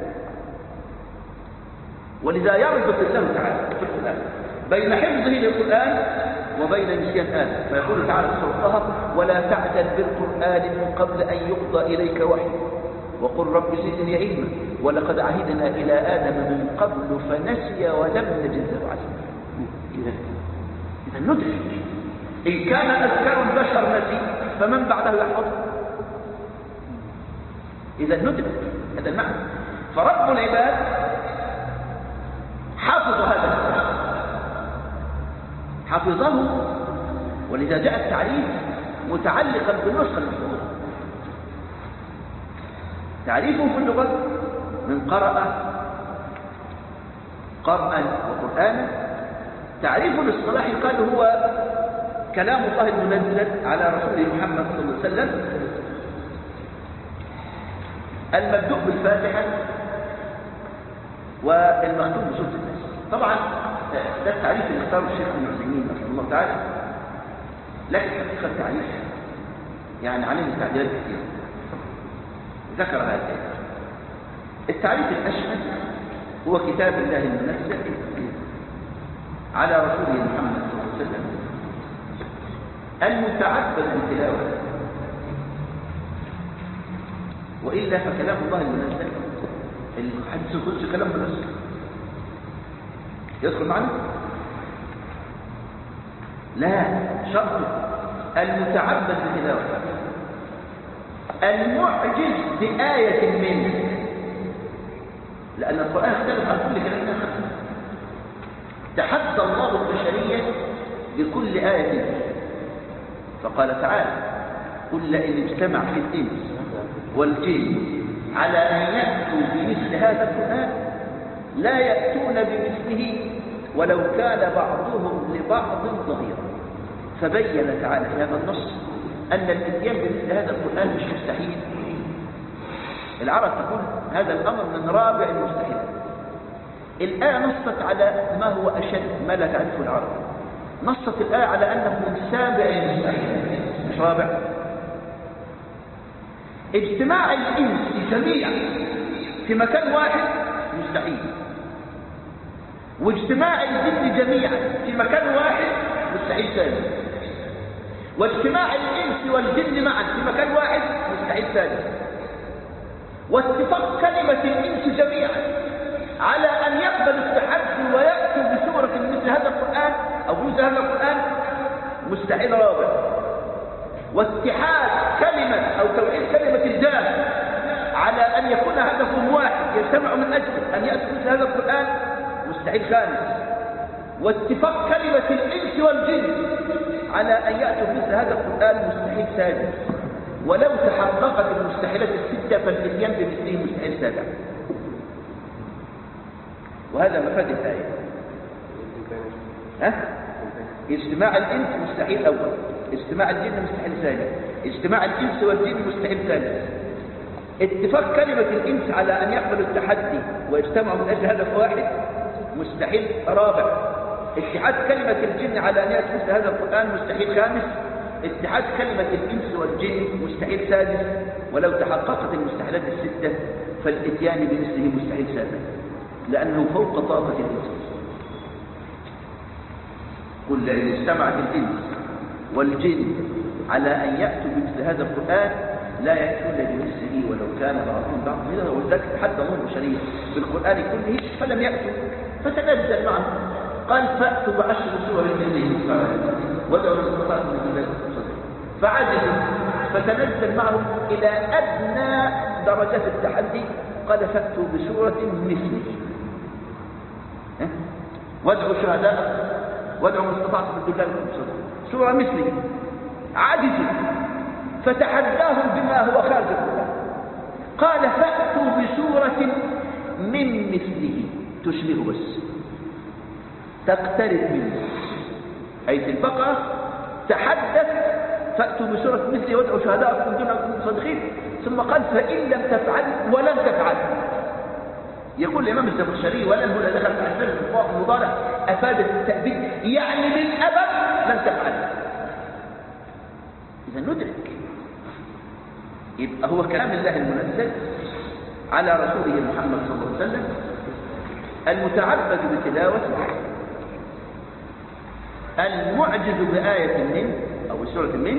ولذا يربط الله تعالى في القرآن بين حفظه للقرآن وبين نسيان آدم، فيقول تعالى في سورة طه: ولا تعجل بالقرآن من قبل أن يقضى إليك وحيه وقل رب زدني علما ولقد عهدنا إلى آدم من قبل فنسي ولم نجد له عزما. إذا ندرك إن كان أذكار البشر نسي فمن بعده يحفظ. إذا ندرك هذا المعنى. فرب العباد حافظ هذا الكلام، حفظه، ولذا جاء التعريف متعلقا بالنسخة المحفوظة. تعريفه في اللغة من قرأ قرأا وقرآنا. تعريفه الاصطلاحي قال هو كلام الله المنزل على رسوله محمد صلى الله عليه وسلم المبدوء بالفاتحة والمختوم بسورة الناس. طبعا ده التعريف اللي اختاره الشيخ ابن عثيمين رحمه الله تعالى، لكن حقيقة التعريف يعني عليه تعديلات كثيرة ذكر هذا. التعريف الأشمل هو كتاب الله المنزل على رسوله محمد صلى الله عليه وسلم المتعبد بتلاوته، وإلا فكلام الله المنزل الحديث القدسي كلام منزل يدخل معنا؟ لا، شرط المتعبد بتلاوته المعجز بآية منه، لأن القرآن اختلف عن كل كلام آخر. تحدى الله البشرية بكل آية منه فقال تعالى: قل لئن اجتمعت الإنس والجن على أن يأتوا بمثل هذا القرآن لا يأتون بمثله ولو كان بعضهم لبعض ظهيرا. فبين تعالى في هذا النص أن الاتيان بمثل هذا القرآن مش مستحيل. العرب تقول هذا الأمر من رابع المستحيلات. الآية نصت على ما هو أشد ما لا تعرفه العرب. نصت الآية على أنه من سابع المستحيلات مش رابع. اجتماع الإنس جميعا في مكان واحد مستحيل، واجتماع الجن جميعا في مكان واحد مستحيل ثاني، واجتماع الإنس والجن معا في مكان واحد مستحيل ثاني، واتفاق كلمة الإنس جميعا على أن يقبل التحدي ويأتوا بسورة مثل هذا القرآن أو مثل هذا القرآن مستحيل رابع، واتحاد كلمة أو توحيد كلمة الجاه على أن يكون هدفهم واحد يجتمع من أجل أن يأتوا مثل هذا القرآن مستحيل خامس، واتفاق كلمة الإنس والجن على أن يأتوا مثل هذا القرآن مستحيل سادس، ولو تحققت المستحيلات الستة فالإتيان بمثله مستحيل سابع. وهذا مفاد الآية. ها؟ اجتماع الإنس مستحيل أول، اجتماع الجن مستحيل ثاني، اجتماع الإنس والجن مستحيل ثالث، اتفاق كلمة الإنس على أن يقبلوا التحدي ويجتمعوا من أجل هدف واحد مستحيل رابع، اتحاد كلمة الجن على أن يأتي مثل هذا القرآن مستحيل خامس، اتحاد كلمة الإنس والجن مستحيل سادس، ولو تحققت المستحيلات الستة فالإتيان بمثله مستحيل سابع، لأنه فوق طاقة الإنس. قل لئن اجتمعت الإنس والجن على أن يأتوا بمثل هذا القرآن لا يأتون بمثله ولو كان بعضهم بعض غيره. ولذلك تحدى الله البشرية بالقرآن كله فلم يأتوا فتنزل معهم قال فأتوا بعشر سور مثله وادعوا من استطعتم من دون الله فعجزوا فتنزل معهم إلى أدنى درجات التحدي قال فأتوا بسورة مثله وادعوا شهداء وادعوا من استطعتم من دون الله سورة مثله عجزوا فتحداهم بما هو خارج القرآن. قال فأتوا بسورة من مثله تشبه بس تقترب منه، أي في البقرة تحدث فأتوا بسورة مثله وادعوا شهداءكم من دون أنكم صادقين، ثم قال فإن لم تفعل ولن تفعل. يقول الإمام الزمخشري ولن هنا دخل في أسباب المضارع أفادت التأبيد، يعني للأبد لن تفعل. إذا ندرك يبقى هو كلام الله المنزل على رسوله محمد صلى الله عليه وسلم المتعبد بتلاوته، المعجز بآية منه أو سورة منه،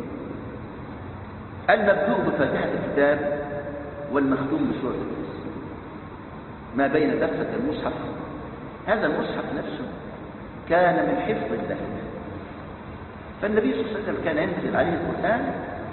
المبدوء بفاتحة الكتاب والمختوم بسورة الناس. ما بين دفة المصحف، هذا المصحف نفسه كان من حفظ الله، فالنبي صلى الله عليه وسلم كان ينزل عليه القرآن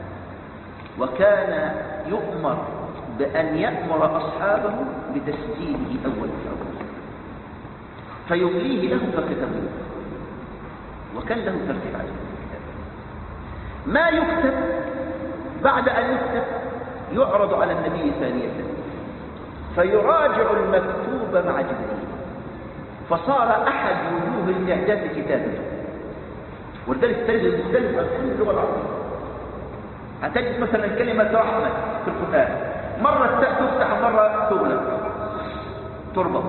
وكان يؤمر بأن يأمر أصحابه بتسجيله أول بأول فيمليه لهم فكتبوه، وكان له ترتيب عليه ما يكتب بعد أن يكتب يعرض على النبي ثانية فيراجع المكتوب مع جبريل، فصار أحد وجوه الإعجاز كتابه. ولذلك تجد المختلف عن كل اللغة العربية. هتجد مثلا كلمة رحمة في القرآن مرة تفتح ومرة تغلق تربط،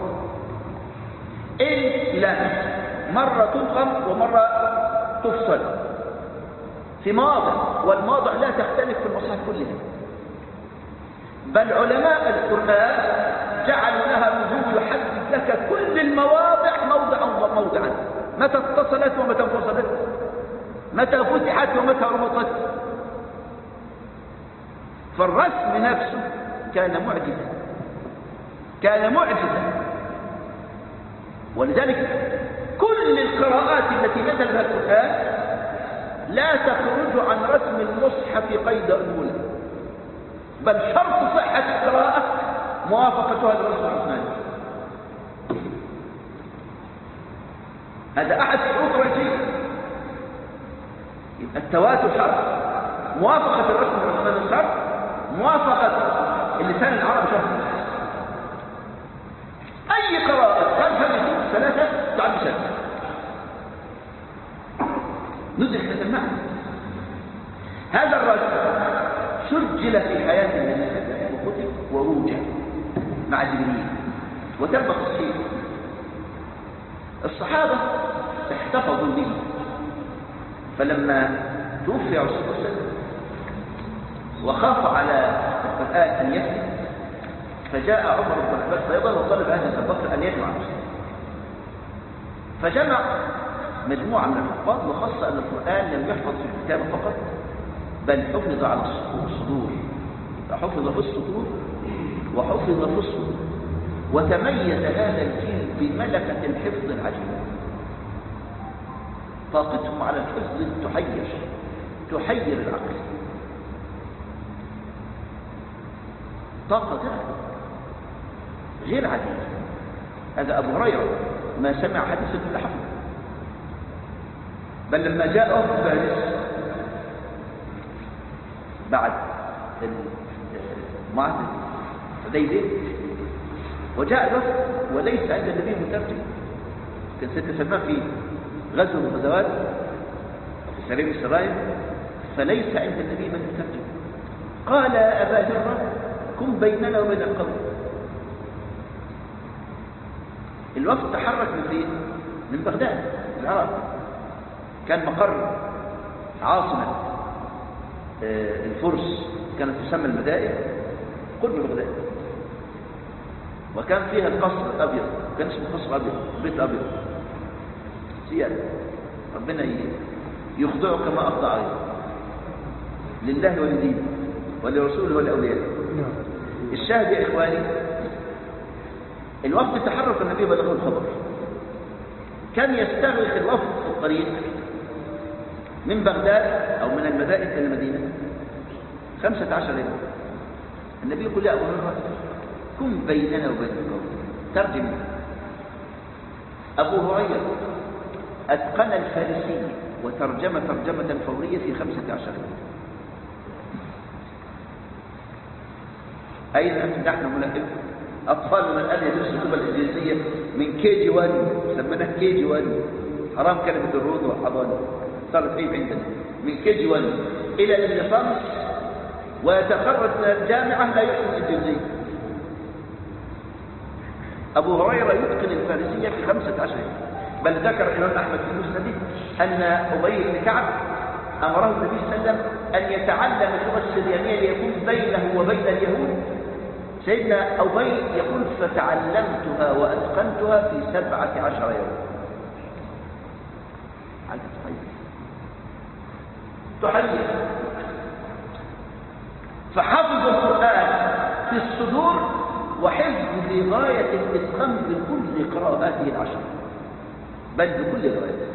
إن لم مرة تضغم ومرة تفصل في مواضع، والمواضع لا تختلف في المصحف كلها، بل علماء القرآن جعلوا لها وجوه يحدد لك كل المواضع موضعا وموضعا، متى اتصلت ومتى انفصلت، متى فتحت ومتى ربطت. فالرسم نفسه كان معجزا، كان معجزا. ولذلك كل القراءات التي نزل بها القرآن لا تخرج عن رسم المصحف قيد أنملة، بل شرط صحة القراءة موافقتها للرسم العثماني. هذا أحد شروط رئيسية. يبقى التواتر شرط، موافقة الرسم العثماني شرط، موافقة اللسان العربي شرط. أي قراءة خلف النصوص الثلاثة تعد شرط. ندرك هذا المعنى. هذا الرسم سجل في حياة النبي صلى الله عليه وسلم وكتب وروجع مع جبريل وتم تصحيحه. الصحابة احتفظوا به، فلما توفي رسول الله صلى الله عليه وسلم وخاف على القرآن أن يسلم، فجاء عمر بن الخطاب أيضا وطلب أهل أبي بكر أن يجمع المسلمين، فجمع مجموعة من الحفاظ، وخاصة أن القرآن لم يحفظ في الكتاب فقط بل حفظ على الصدور، فحفظ في الصدور وحفظ في الصدور. وتميز هذا الجيل بملكة الحفظ العجيبة، طاقتهم على الحفظ تحير تحير العقل، طاقة غير عادية. هذا أبو هريرة ما سمع حديثا إلا حفظ، بل لما جاءه فارس بعد معاهدة حديبية وجاء الوفد وليس عند النبي مترجم، كان سيدنا سلمان في غزو من الغزوات في سرير السرايا، فليس عند النبي من يترجم. قال أبا هرة كن بيننا وبين القوم. الوفد تحرك من فين؟ من بغداد العراق، كان مقر عاصمة الفرس كانت تسمى المدائن قرب بغداد، وكان فيها القصر الأبيض، كان اسمه قصر أبيض، بيت أبيض سيادة. ربنا يخضعه كما أخضع عليه لله ولدينه ولرسوله ولأوليائه. الشاهد يا إخواني، الوفد تحرك النبي بلغه الخبر، كان يستغرق الوفد في الطريق من بغداد أو من المدائن إلى المدينة خمسة عشر يوم. النبي يقول يا أبو هريرة كن بيننا وبين القوم، ترجم. أبو هريرة أتقن الفارسية وترجم ترجمة فورية في خمسة عشر يوم. أين نحن ملاحظ أطفالنا الآن يدرسوا اللغة الإنجليزية من كي جي واحد، سميناها كي جي واحد، حرام كلمة الروض والحضانة صارت عيب عندنا، من كي جي واحد إلى النظام، ويتخرج من الجامعة لا يحسن الإنجليزية. أبو هريرة يتقن الفارسية في خمسة عشر يوم، بل ذكر الإمام أحمد في مسنده أن أبي بن كعب أمره النبي صلى الله عليه وسلم أن يتعلم اللغة السريانية ليكون بينه وبين اليهود. سيدنا أبي يقول فتعلمتها وأتقنتها في سبعة عشر يوم. على تحيي فحفظ القرآن في الصدور وحفظ في غاية الإتقان بكل قراءاته العشر، بل بكل رواياته.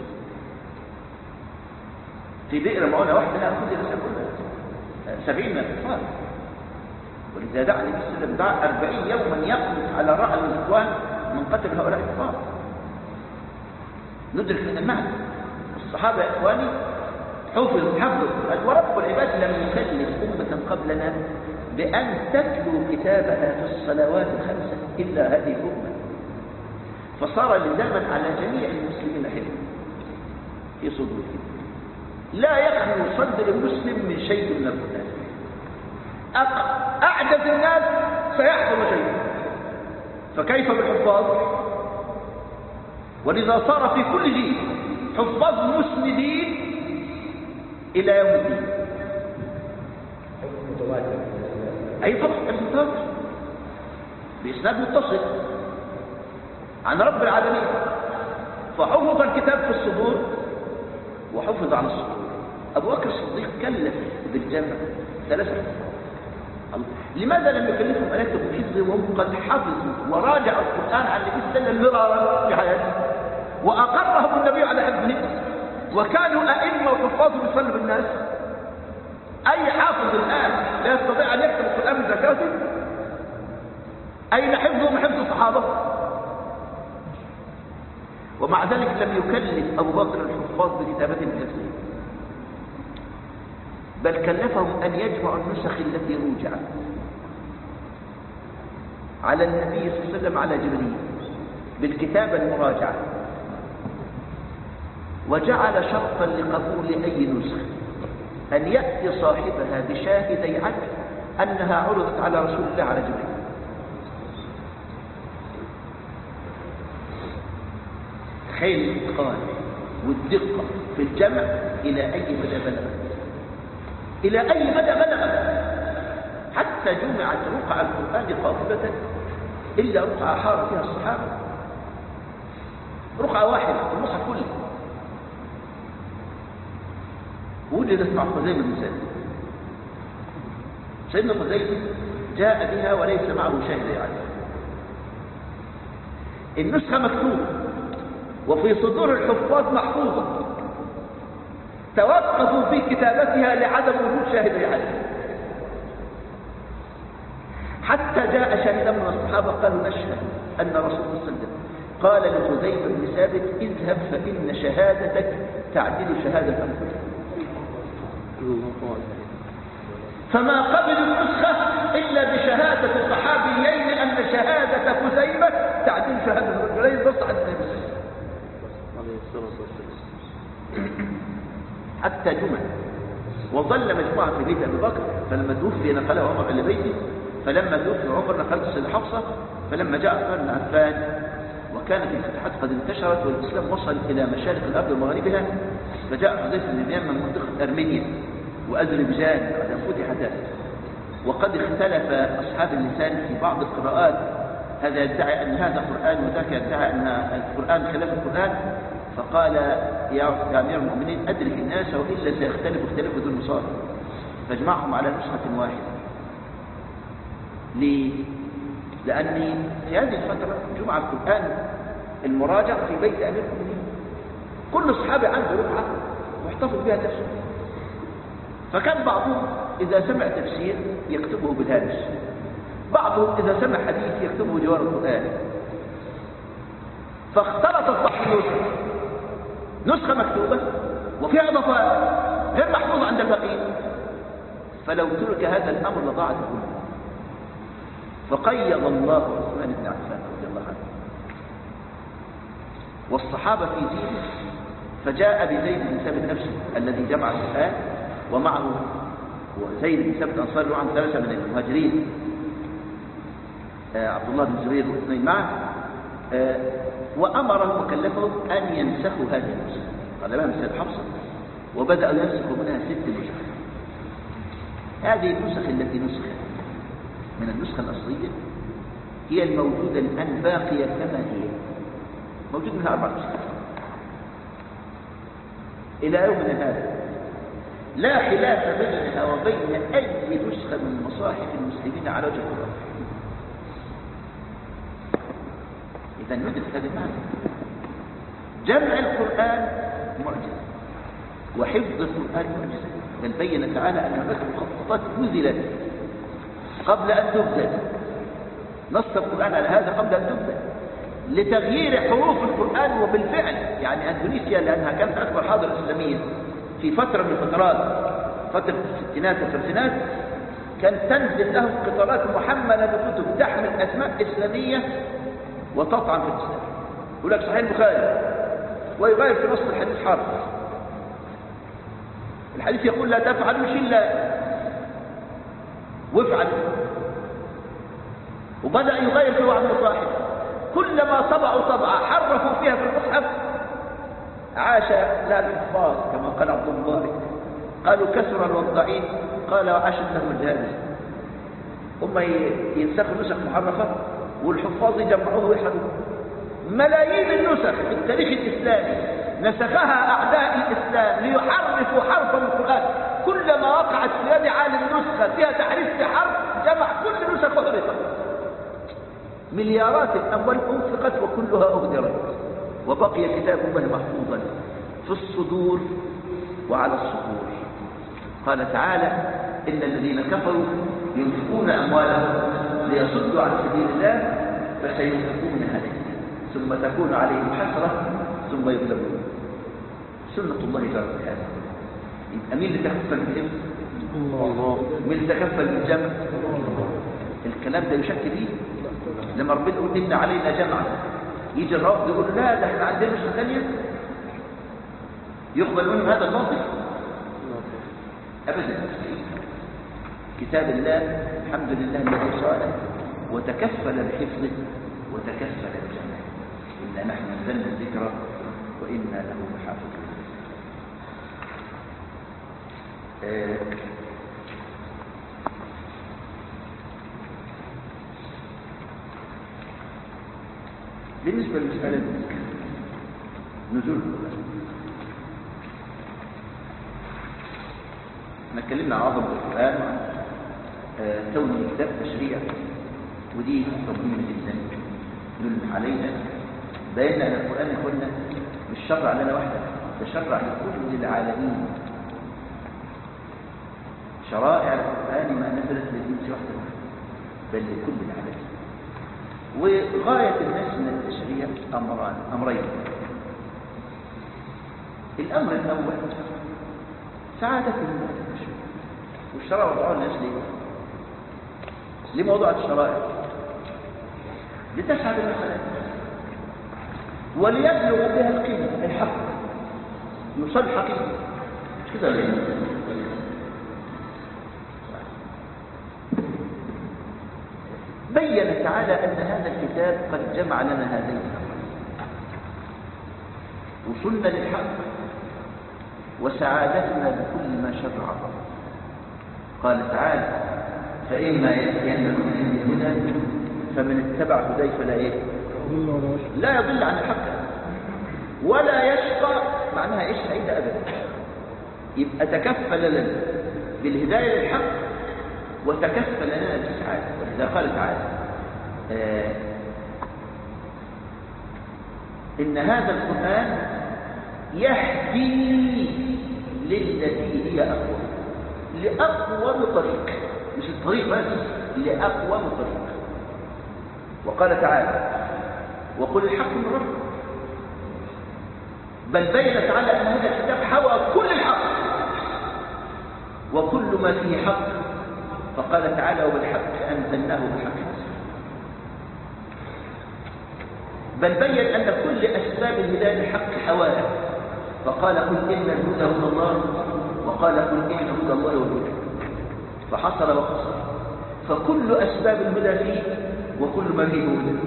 في بئر معونة واحدة لا أخذ رسالة كلها سبعين من الأطفال، ولذا دعا النبي صلى الله عليه وسلم دعا أربعين يوما يقنط على رأى الإخوان من قتل هؤلاء الكفار. ندرك من المعنى الصحابة يا إخواني حفظ حفظ ورب العباد لم يكلف أمة قبلنا بأن تتلو كتابها في الصلوات الخمسة إلا هذه الأمة، فصار لزاما على جميع المسلمين حفظ في صدورهم. لا يخلو صدر المسلم من شيء من القرآن. أعجز الناس سيحفظ شيء، فكيف بالحفاظ؟ ولذا صار في كل جيل حفاظ مسندين إلى يوم الدين. أي طبعا المتواتر بإسناد متصل عن رب العالمين، فحفظ الكتاب في الصدور وحفظ عن الصدور. أبو بكر الصديق كلف بالجمع ثلاثة حفظ. لماذا لم يكلفهم أن يكتبوا حفظ وهم قد حفظوا وراجعوا القرآن عن النبي صلى الله عليه وسلم مرارا في حياته، وأقرهم النبي على حفظه، وكانوا أئمة وحفاظ بيصلوا بالناس؟ أي حافظ الآن لا يستطيع أن يكتب القرآن من زكاته؟ أين حفظه من حفظ الصحابة؟ ومع ذلك لم يكلف أبو بكر الحفاظ بكتابة حفظه، بل كلفهم أن يجمعوا النسخ التي روجعت على النبي صلى الله عليه وسلم على جبريل بالكتابة المراجعة، وجعل شرطا لقبول أي نسخة أن يأتي صاحبها بشاهدي عدل أنها عرضت على رسول الله على جبريل. خيل الإتقان والدقة في الجمع إلى أي مدى بلغت، إلى أي مدى بلغت، حتى جمعت رقع القرآن قاطبة إلا رقعة حار فيها الصحابة، رقعة واحدة في المصحف كله وجدت مع خزيمة بن ثابت. سيدنا خزيمة جاء بها وليس معه شاهد يعني. النسخة مكتوبة وفي صدور الحفاظ محفوظة، توقفوا في كتابتها لعدم وجود شاهد يعني، حتى جاء شاهدا من الصحابة قالوا نشهد أن رسول الله صلى الله عليه وسلم قال لخزيمة بن ثابت اذهب فإن شهادتك تعدل شهادة أنفسك. فما قبلوا النسخة إلا بشهادة الصحابيين أن شهادة خزيمة تعدل شهادة الرجلين بس عن النبي حتى جمع. وظل مجموعة في بيت أبي بكر، فلما توفي نقله عمر إلى بيته، فلما توفي عمر نقلته السيدة حفصة، فلما جاء عثمان بن عفان وكانت الفتوحات قد انتشرت والإسلام وصل إلى مشارق الأرض ومغاربها، فجاء حذيفة بن اليمان من منطقة أرمينيا وأذربيجان بعد أن فتحت، وقد اختلف أصحاب اللسان في بعض القراءات، هذا يدعي أن هذا قرآن وذاك يدعي أن القرآن خلاف القرآن، فقال يا أمير المؤمنين أدرك الناس وإلا سيختلف اختلافه دون مصار، فاجمعهم على نسخة واحدة. ليه؟ لأني في هذه الفترة جمع القرآن المراجع في بيت أمير المؤمنين، كل الصحابة عنده رقعة محتفظ بها تفسير، فكان بعضهم إذا سمع تفسير يكتبه بالهامش، بعضهم إذا سمع حديث يكتبه جوار القرآن، فاختلطت بعض النسخ، نسخة مكتوبة وفيها إضافات غير محفوظة عند الباقيين، فلو ترك هذا الأمر لضاعت كله. فقيض الله عثمان بن عفان رضي الله عنه والصحابة في دينه، فجاء بزيد بن ثابت نفسه الذي جمع القرآن، ومعه زيد بن ثابت أنصاري وعنده ثلاثة من المهاجرين، آه عبد الله بن زبير واثنين معه، آه وأمره وكلفهم أن ينسخوا هذه النسخ. قال لهم سيد حفصة، وبدأوا ينسخوا منها ست نسخ. هذه النسخ التي نسخت من النسخة الأصلية هي الموجودة الآن باقية كما هي، موجود منها أربع نسخ إلى يومنا هذا، لا خلاف بينها وبين أي نسخة من مصاحف المسلمين على وجه الأرض. إذا ندرك هذا المعنى، جمع القرآن معجزة وحفظ القرآن معجزة، بل بين تعالى أن هناك مخططات نزلت قبل أن تبدأ، نص القرآن على هذا قبل أن تبدأ لتغيير حروف القرآن. وبالفعل يعني أندونيسيا لأنها كانت أكبر حاضرة إسلامية في فترة من الفترات، فترة الستينات والخمسينات، كانت تنزل لهم قطارات محملة بكتب تحمل أسماء إسلامية وتطعن في الإسلام. يقول لك صحيح البخاري ويغير في نص الحديث حرف، الحديث يقول لا تفعلوا شيئا وافعل، وبدأ يغير في بعض المصاحف، كلما طبعوا طبعة حرفوا فيها في المصحف عاش لا الحفاظ كما قال عبد المبارك، قالوا كسر الوضعين، قال وعاشت له الجهاز. هم ينسخوا نسخ محرفة والحفاظ يجمعوه ويحرقوه. ملايين النسخ في التاريخ الإسلامي نسخها أعداء الإسلام ليحرفوا حرفا من القرآن، كلما وقعت في يد عالم نسخة فيها تحريف في حرف جمع كل نسخ وحرفت. مليارات الأموال أنفقت وكلها أهدرت، وبقي كتاب الله محفوظا في الصدور وعلى الصدور. قال تعالى إن الذين كفروا ينفقون أموالهم ليصدوا عن سبيل الله فسينفقونها ثم تكون عليهم حسرة ثم يغلبون. سنة الله جل وعلا. يبقى مين اللي تكفل بالحفظ؟ الله. مين اللي تكفل بالجمع؟ الكلام ده يشك فيه لما ربنا يقول إن علينا جمعا، يجي الرب يقول لا ده احنا عندنا نسخة ثانية يقبل منه هذا الموقف؟ أبدا. كتاب الله الحمد لله الذي صانه وتكفل بحفظه وتكفل بجمعه. إنا نحن نزلنا الذكر وإنا له لحافظون. آه بالنسبة للمسألة نزول القرآن، احنا اتكلمنا عن عظمة القرآن آه كونه كتاب تشريع، ودي مهمة جدا نلمح عليها. بينا أن القرآن يقولنا مش شرع لنا وحده، ده شرع لكل العالمين. شرائع القرآن ما نزلت للجنس وحده بل لكل العالمين. وغاية الناس من التشريع أمران أمرين. الأمر الأول سعادة الناس، والشرع وضعوا الناس ليه؟ ليه وضعت الشرائع؟ لتسعد المسألة وليبلغ بها القيمة الحق، يوصل حقيقي مش كده ليه؟ بين تعالى أن هذا الكتاب قد جمع لنا هذين الأمرين، وصلنا للحق وسعادتنا بكل ما شرع الله. قال تعالى فإما يأتينكم من هدى فمن اتبع هداي فلا إيه؟ لا يضل عن الحق ولا يشقى. معناها إيش؟ سعيد أبدا. يبقى تكفل لنا بالهداية للحق وتكفل لنا بالسعادة. ولذا قال تعالى آه إن هذا القرآن يهدي للتي هي أقوى، لأقوى طريق، مش الطريق بس، لأقوى طريق. وقال تعالى وقل الحق من ربكم بل بين تعالى أن هذا الكتاب حوى كل الحق وكل ما فيه حق، فقال تعالى وبالحق أنزلناه بحق، بل بين أن كل أسباب الهداية الحق حواها، فقال قل إن الهدى هدى الله، وقال قل إن هدى الله هو الهدى، فحصر وقصر، فكل أسباب الهدى فيه وكل ما فيه هدى،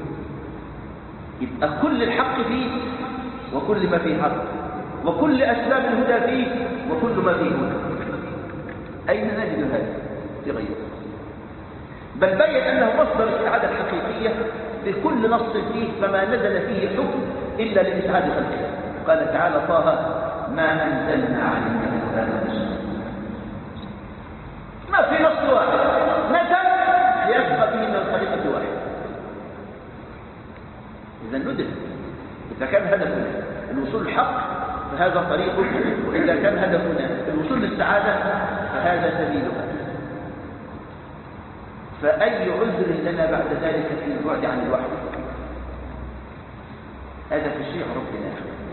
يبقى كل الحق فيه وكل ما فيه حق، وكل أسباب الهدى فيه وكل ما فيه هدى. أين نجد هذا في غيره؟ بل بين أنه مصدر السعادة الحقيقية بكل نص فيه، فما نزل فيه حكم إلا لإسعاد خلقه. قال تعالى طه ما أنزلنا عليك القرآن بشر، ما في نص واحد نزل يبقى فيه من الخليقة واحد. إذا ندر إذا كان هدفنا الوصول الحق فهذا طريقه، وإذا كان هدفنا الوصول للسعادة فهذا سبيلها. فأي عذر لنا بعد ذلك في البعد عن الوحي؟ هذا تشريع ربنا.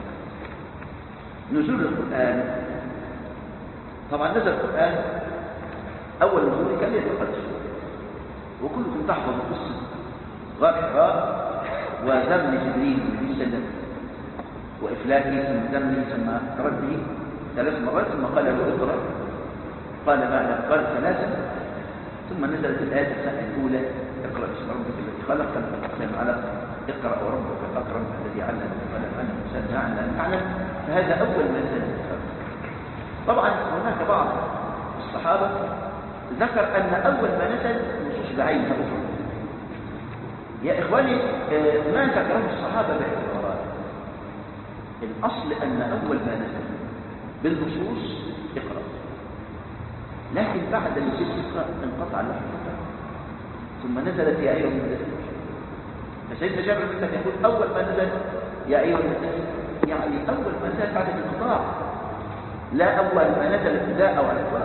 نزول القرآن، طبعا نزل القرآن أول نزول كان ليلة القدر، وكلكم تحفظ قصة غار حراء وذم جبريل النبي صلى الله عليه وسلم وإفلاته ثم ذمه ثم رده ثلاث مرات، ثم قال له اقرأ، قال بعد قال ثلاثا، ثم نزلت الآية الأولى اقرأ باسم ربك الذي خلق خلق الإنسان علق اقرأ وربك الأكرم الذي علم بالقلم علم الإنسان ما علم يعلم. فهذا أول ما نزل الخلق. طبعا هناك بعض الصحابة ذكر أن أول ما نزل نصوص بعينها أخرى. يا إخواني ما ذكره الصحابة باعتبارات، الأصل أن أول ما نزل بالنصوص اقرأ، لكن بعد نزول اقرأ انقطع اللحظة، ثم نزلت يا أيها المدثر. فسيدنا جابر بن سفيان يقول أول ما نزل يا أيها المدثر، يعني أول ما نزل بعد الانقطاع، لا أول ما نزل ابتداء أو على الإطلاق.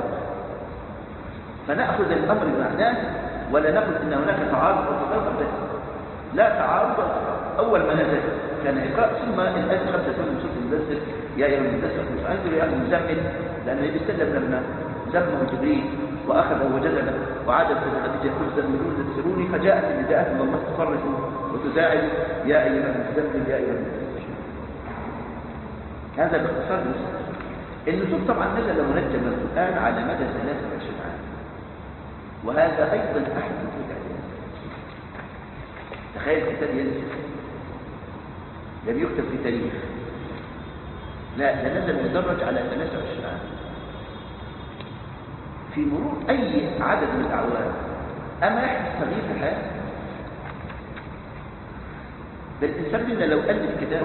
فنأخذ الأمر بمعناه ولا نقول إن هناك تعارض أو تضاد، لا تعارض ولا تضاد. أول ما نزل كان إقراء، ثم الآية خمسة من سورة المدثر يا أيها المدثر مش عايز يا أيها المزمل، لأن النبي صلى الله عليه وسلم لما زمه جبريل وأخذه وجلده وعادت خديجة يقول زملون تسروني، فجاءت النداءات من الله تفرج وتساعد يا أيها المزمل يا أيها المدثر. هذا باختصار النزول. طبعا نزل منجم القرآن على مدى ثلاثة وعشرين عام، وهذا أيضا أحد البدع. تخيل كتاب ينزل لم يكتب في تاريخ، لا ده نزل مدرج على ثلاثة وعشرين عام في مرور أي عدد من الأعوام. أما يحدث تغيير في الحياة؟ ده الإنسان منا لو ألف كتاب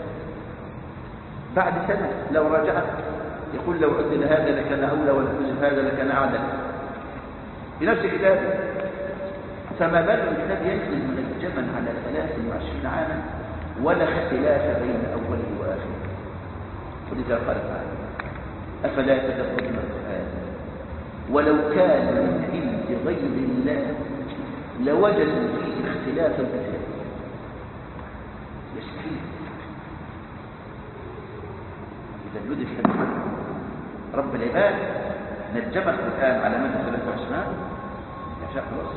بعد سنة لو راجعت يقول لو عدل هذا لكان أولى ولو هذا لكان أعدل بنفس كتابه. فما بال الكتاب ينزل منجما على ثلاث وعشرين عاما ولا اختلاف بين أوله وآخره. ولذا قال تعالى أفلا يتدبرون القرآن ولو كان من عند غير الله لوجدوا فيه اختلافا كثيرا. يستحيل إذا ندرك رب العباد نجم القرآن على مدى ثلاثة وعشرين عام يشاء خلاص.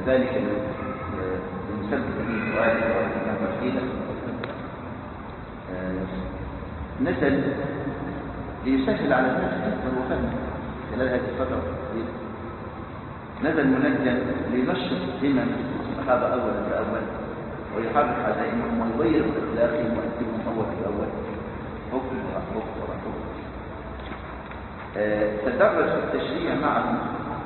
وكذلك المسبب به سؤال الإمام الحيلة نزل ليسهل على الناس حفظا وفهما خلال هذه الفترة الطويلة. نزل منجم لينشط همم الصحابة أولا فأولا ويحرك عزائمهم ويغير من أخلاقهم ويؤدبهم أول بأول حكم ورا حكم ورا حكم. تدرج في التشريع معهم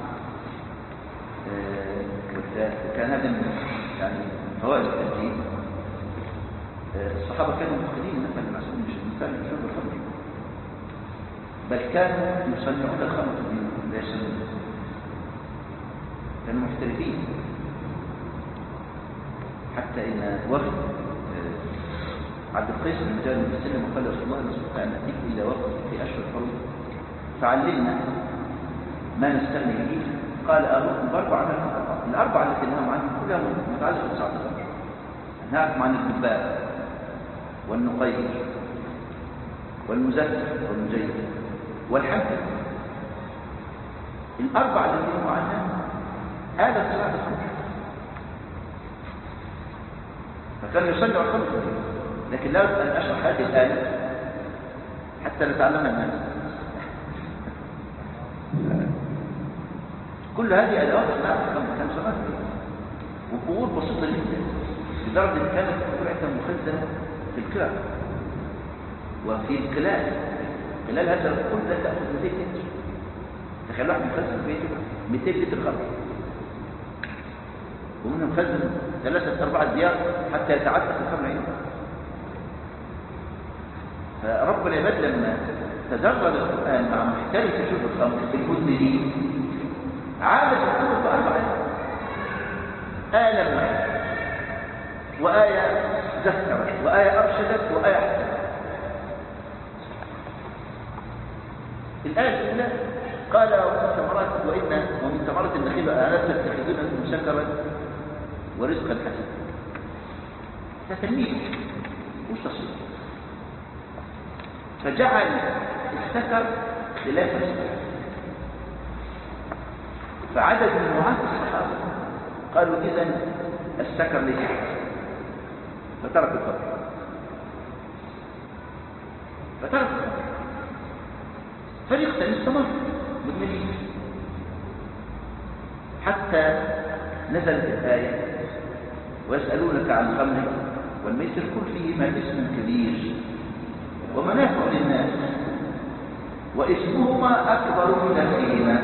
وكان هذا يعني فوائد التسجيل. الصحابة كانوا مقتدين مثلا المعصوم مش مثال شرب الخمر، بل كانوا يصنعون الخمر لا يشربون، كانوا محترفين. حتى إن وفد عبد القيس بن مجاهد بن سلم وقال رسول الله نستطيع أن نأتيك إلى وقت في أشهر الحرم فعلمنا ما نستغني به. قال أمركم بأربع من الأربعة التي نهوا عنهم كلها متعلقة بصعد الخمر. نهاكم عن الدباء والنقير والمزفر والمجيد والحمد. الأربعة التي نهوا عنها هذا صلاة الخمر، فكان يصنع الخمر. لكن لا أن أشرح هذه الآية حتى نتعلمها الناس. كل هذه أدوات صناعة الخمر كان صناعة وقوور بسيطة جدا لدرجة أن كانت قرعة مخزنة في الكلى وفي الكلال. خلال هذا الكل لا تأخذ مئتين لتر. تخيل واحد مخزن في بيته مئتين لتر خمر ومنه مخزن ثلاثة أربعة ديار حتى يتعدى في الخمر عنده. فرب العباد لما تدرج القرآن مع محترف شرب الخمر في المدمنين عادت الأمور بأربعة آية لما وآية ذكرت وآية أرشدت وآية حسنت. الآية الأولى قال ومن ثمرات وإن ومن ثمرات النخيل ألا تتخذون شجرا ورزقا حسنا. فتلميذ مش تصير، فجعل السكر خلاف السكر. فعدد من نوعات الصحابة قالوا إذن السكر ليس حسنا فترك الخمر فترك الخمر. فريق ثاني استمر مدمنين حتى نزلت الآية ويسألونك عن الخمر والميسر قل فيهما اسم كبير ومنافع للناس واسمهما أكبر من نفعهما.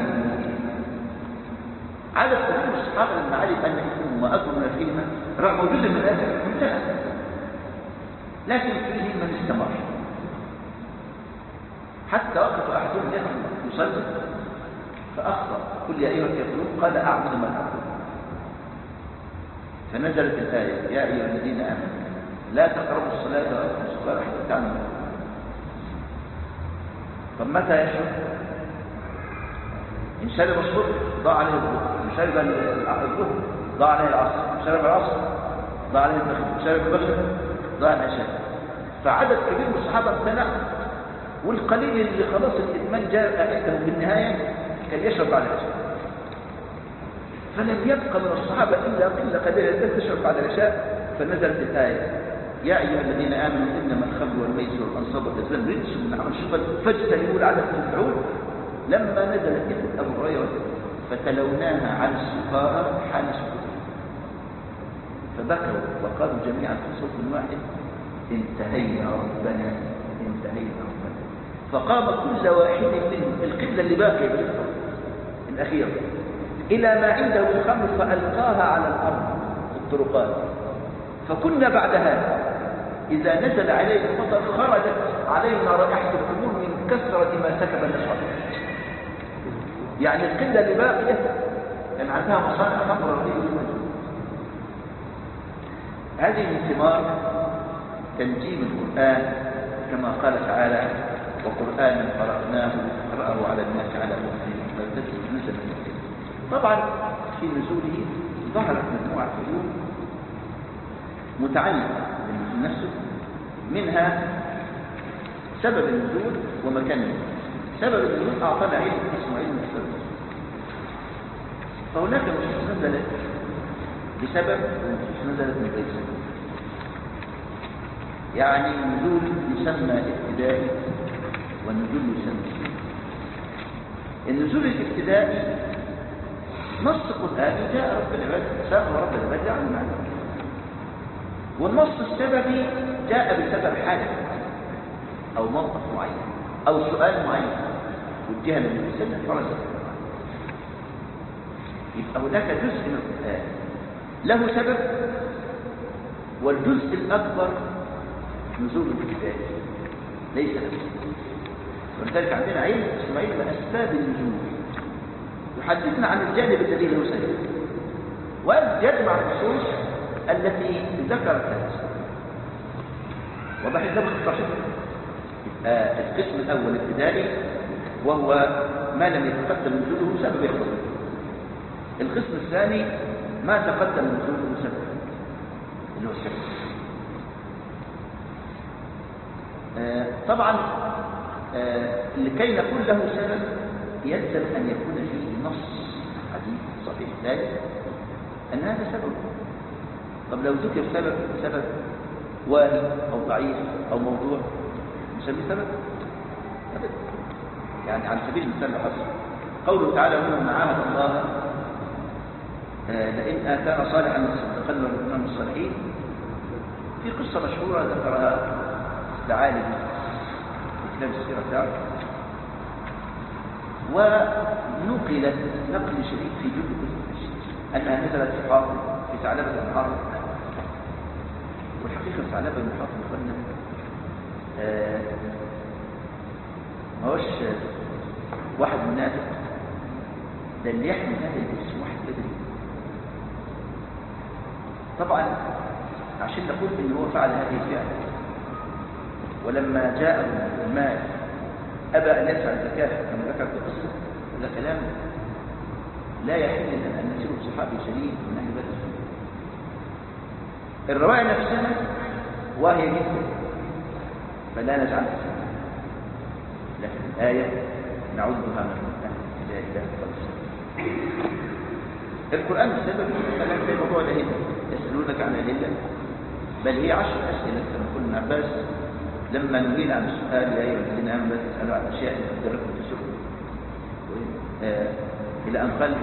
عدد كثير الصحابة لما علم أن اسمهما أكبر من نفعهما رغم وجود المنافع ممتنع، لكن فيه من استمر حتى وقف أحدهم يصلي فأخطأ قل يا أيها الكافرون قال أعبد ما تعبدون. فنزلت الآية يا أيها الذين آمنوا لا تقربوا الصلاة وأنتم سكارى حتى تعلموا. طب متى يشرب؟ إن شرب الصبح ضاع عليه الظهر، إن شرب الظهر ضاع عليه العصر، إن شرب العصر ضاع عليه المغرب، إن شرب المغرب ضاع العشاء. فعدد كبير من الصحابة امتنع، والقليل اللي خلاص الإدمان جاء عنده بالنهاية كان يشرب بعد العشاء. فلم يبقى من الصحابة إلا قلة قليلة تشرب بعد العشاء. فنزلت الآية يا أيها الذين آمنوا إنما الخمر والميسر والأنصاب والأزلام رجس من عمل الشيطان فاجتنبوه لعلكم تفلحون. لما نزلت كتب أبو هريرة فتلوناها على السكارى حال سكوتهم فبكوا وقالوا جميعا في صوت واحد انتهينا ربنا انتهينا ربنا. فقام كل واحد منهم القبلة اللي باقية بالإفطار الأخيرة إلى ما عنده من خمر فألقاها على الأرض في الطرقات. فكنا بعد هذا إذا نزل عليه المطر خرجت علينا رائحة الخمور من كثرة ما سكب النشاط. يعني القلة اللي باقية كان عندها مصانع خمر رهيبة. هذه من ثمار تنجيم القرآن كما قال تعالى وقرآنا قرأناه قرأه على الناس على مؤمنين نزل. طبعا في نزوله ظهرت مجموعة علوم متعلقة بالنفس، منها سبب النزول ومكان النزول. سبب النزول أعطانا علم اسمه علم السبب. فهناك نصوص نزلت بسبب ونصوص نزلت من غير سبب. يعني النزول يسمى ابتدائي والنزول يسمى سنة. النزول الابتدائي نص قرآني جاء رب العباد ساق رب العباد عن المعنى، والنص السببي جاء بسبب حاجة أو موقف معين أو سؤال معين وجه للنبي صلى الله عليه وسلم. يبقى هناك جزء من القرآن له سبب، والجزء الأكبر نزول الكتاب ليس له سبب. ولذلك عندنا علم اسمه علم أسباب النزول، يحدثنا عن الجانب الذي له سبب ويجمع النصوص التي ذكرت هذا السبب. وضحت ده باختصار. القسم الأول الابتدائي وهو ما لم يتقدم نزوله سبب يختصر. القسم الثاني ما تقدم نزوله سبب اللي هو السبب. آه طبعا آه لكي نقول له سبب يلزم أن يكون فيه نص حديث صحيح ذلك أن هذا سبب. طب لو ذكر سبب سبب واهي أو ضعيف أو موضوع نسميه سبب أبدا. يعني على سبيل المثال الحصر قوله تعالى ومن عاهد الله آه لئن آتانا صالحا لنصدقن ونكون من الصالحين. في قصة مشهورة ذكرها العالم في كتاب السيرة بتاعه ونقلت نقل شديد في جل كتب أنها نزلت في حاطب في ثعلبة بن حاطب. والحقيقة ثعلبة بن حاطب قلنا آه ما هوش واحد منافق، ده اللي يحمل هذا الاسم واحد بدري. طبعا عشان نقول ان هو فعل هذه الفعل ولما جاء المال ابى ان يدفع الزكاه كما ذكر في القصه، هذا كلام لا يحل ان نسيره صحابي جليل من اهل بدر. الروايه نفسها واهيه جدا فلا نجعلها سنة. لكن الآية نعودها من القرآن لا إله إلا الله. القرآن السبب مثلا في موضوع الأهلة يسألونك عن الأهلة بل هي عشر أسئلة كما قلنا ابن عباس لما نهينا عن السؤال يا أيها الذين آمنوا لا تسألوا عن أشياء تقدركم تسؤوا آه إلى أن قال